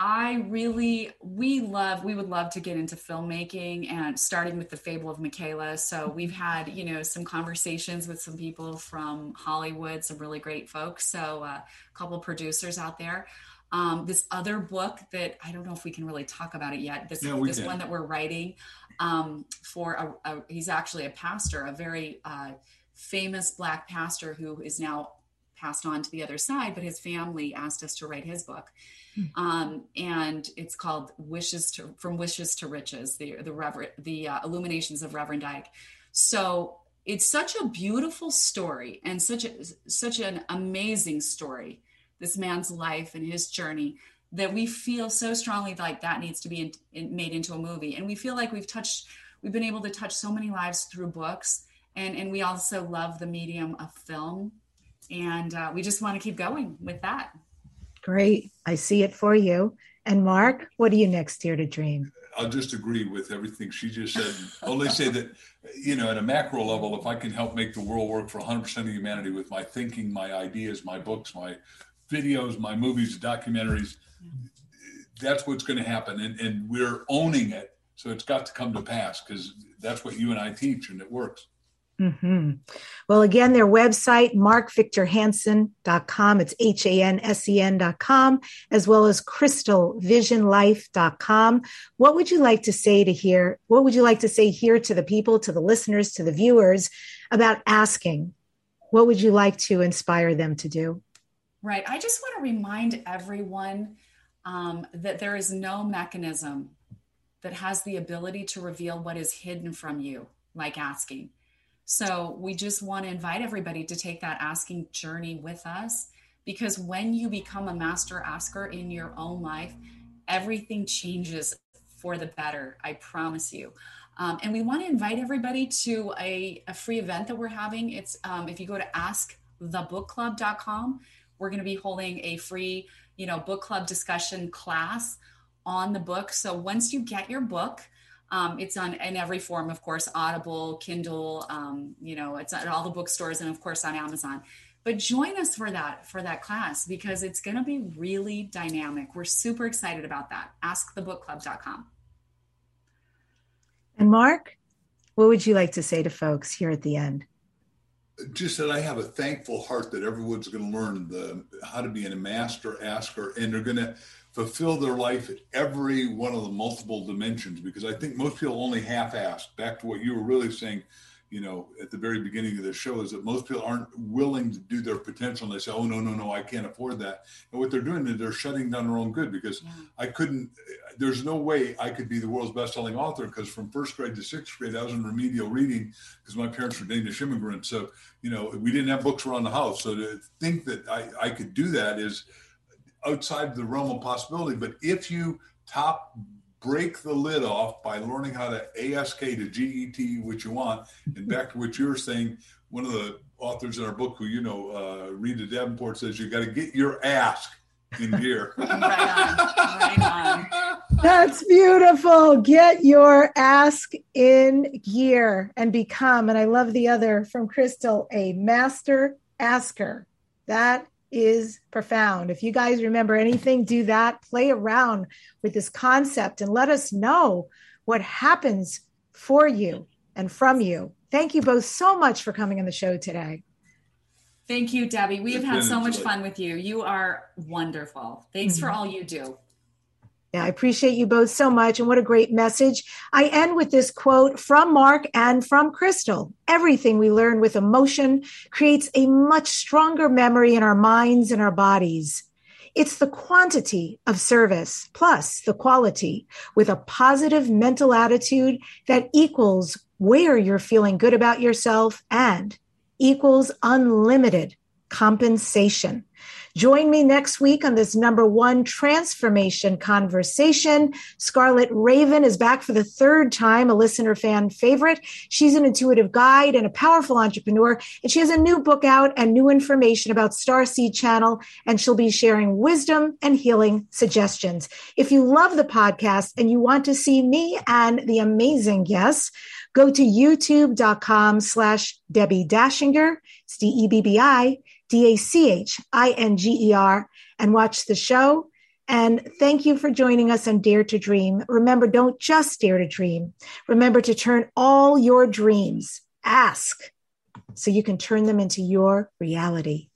S3: would love to get into filmmaking, and starting with The Fable of Michaela. So we've had, some conversations with some people from Hollywood, some really great folks. So a couple of producers out there. This other book that I don't know if we can really talk about it yet. This one that we're writing for he's actually a pastor, a very famous Black pastor who is now passed on to the other side, but his family asked us to write his book. And it's called From Wishes to Riches, the Illuminations of Reverend Ike. So it's such a beautiful story, and such an amazing story, this man's life and his journey, that we feel so strongly like that needs to be made into a movie. And we feel like we've been able to touch so many lives through books, and we also love the medium of film. And we just want to keep going with that.
S2: Great. I see it for you. And Mark, what do you next dare to dream?
S4: I'll just agree with everything she just said. Only say that, at a macro level, if I can help make the world work for 100% of humanity with my thinking, my ideas, my books, my videos, my movies, documentaries, that's what's going to happen. And we're owning it. So it's got to come to pass, because that's what you and I teach, and it works.
S2: Mm-hmm. Well, again, their website, markvictorhansen.com. It's HANSEN.com, as well as crystalvisionlife.com. What would you like to say here to the people, to the listeners, to the viewers about asking? What would you like to inspire them to do?
S3: Right. I just want to remind everyone that there is no mechanism that has the ability to reveal what is hidden from you, like asking. So we just want to invite everybody to take that asking journey with us, because when you become a master asker in your own life, everything changes for the better. I promise you. And we want to invite everybody to a free event that we're having. It's if you go to askthebookclub.com, we're going to be holding a free, book club discussion class on the book. So once you get your book, it's in every form, of course, Audible, Kindle, it's at all the bookstores, and of course on Amazon. But join us for that class, because it's going to be really dynamic. We're super excited about that. AskTheBookClub.com.
S2: And Mark, what would you like to say to folks here at the end?
S4: Just that I have a thankful heart that everyone's going to learn how to be a master asker, and they're going to fulfill their life at every one of the multiple dimensions, because I think most people only half-assed. Back to what you were really saying, at the very beginning of the show, is that most people aren't willing to do their potential, and they say, oh, no, I can't afford that. And what they're doing is they're shutting down their own good, because there's no way I could be the world's best-selling author, because from first grade to sixth grade, I was in remedial reading because my parents were Danish immigrants. So, we didn't have books around the house. So to think that I could do that is outside the realm of possibility. But if you break the lid off by learning how to ASK to GET what you want. And back to what you were saying, one of the authors in our book who, Rita Davenport, says you got to get your ask in gear.
S3: Right on.
S2: That's beautiful. Get your ask in gear and become, and I love the other from Crystal, a master asker. That is profound. If you guys remember anything, do that. Play around with this concept and let us know what happens for you and from you. Thank you both so much for coming on the show today.
S3: Thank you, Debbie. We have had so much fun with you. You are wonderful. Thanks for all you do.
S2: Yeah, I appreciate you both so much. And what a great message. I end with this quote from Mark and from Crystal. Everything we learn with emotion creates a much stronger memory in our minds and our bodies. It's the quantity of service plus the quality with a positive mental attitude that equals where you're feeling good about yourself and equals unlimited compensation. Join me next week on this #1 transformation conversation. Scarlett Raven is back for the third time, a listener fan favorite. She's an intuitive guide and a powerful entrepreneur, and she has a new book out and new information about Starseed Channel, and she'll be sharing wisdom and healing suggestions. If you love the podcast and you want to see me and the amazing guests, go to youtube.com/Debbie Dachinger. It's DEBBIDACHINGER and watch the show. And thank you for joining us on Dare to Dream. Remember, don't just dare to dream. Remember to turn all your dreams, ask, so you can turn them into your reality.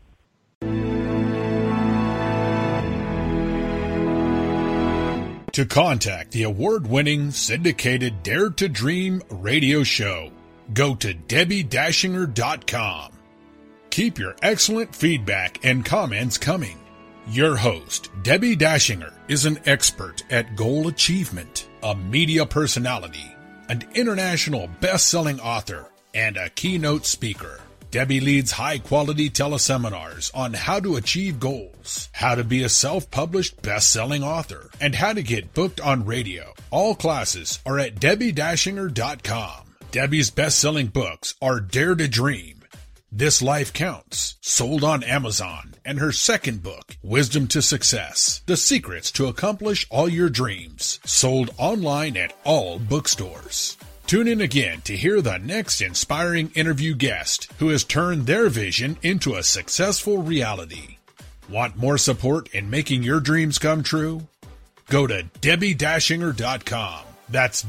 S5: To contact the award-winning syndicated Dare to Dream radio show, go to DebbieDachinger.com. Keep your excellent feedback and comments coming. Your host, Debbie Dachinger, is an expert at goal achievement, a media personality, an international best-selling author, and a keynote speaker. Debbie leads high-quality teleseminars on how to achieve goals, how to be a self-published best-selling author, and how to get booked on radio. All classes are at DebbieDachinger.com. Debbie's best-selling books are Dare to Dream, This Life Counts, sold on Amazon, and her second book, Wisdom to Success, The Secrets to Accomplish All Your Dreams, sold online at all bookstores. Tune in again to hear the next inspiring interview guest who has turned their vision into a successful reality. Want more support in making your dreams come true? Go to DebbieDachinger.com. That's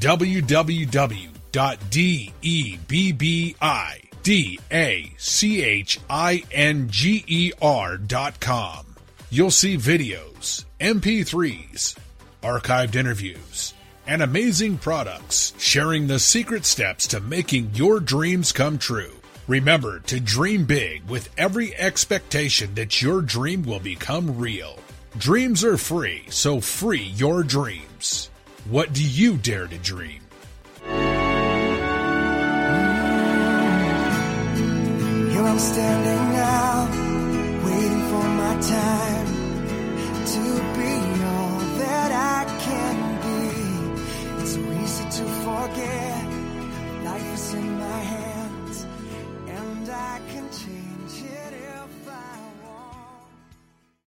S5: www.DebbieDachinger.com. You'll see videos, MP3s, archived interviews, and amazing products sharing the secret steps to making your dreams come true. Remember to dream big with every expectation that your dream will become real. Dreams are free, so free your dreams. What do you dare to dream?
S6: Here I'm standing now, waiting for my time to be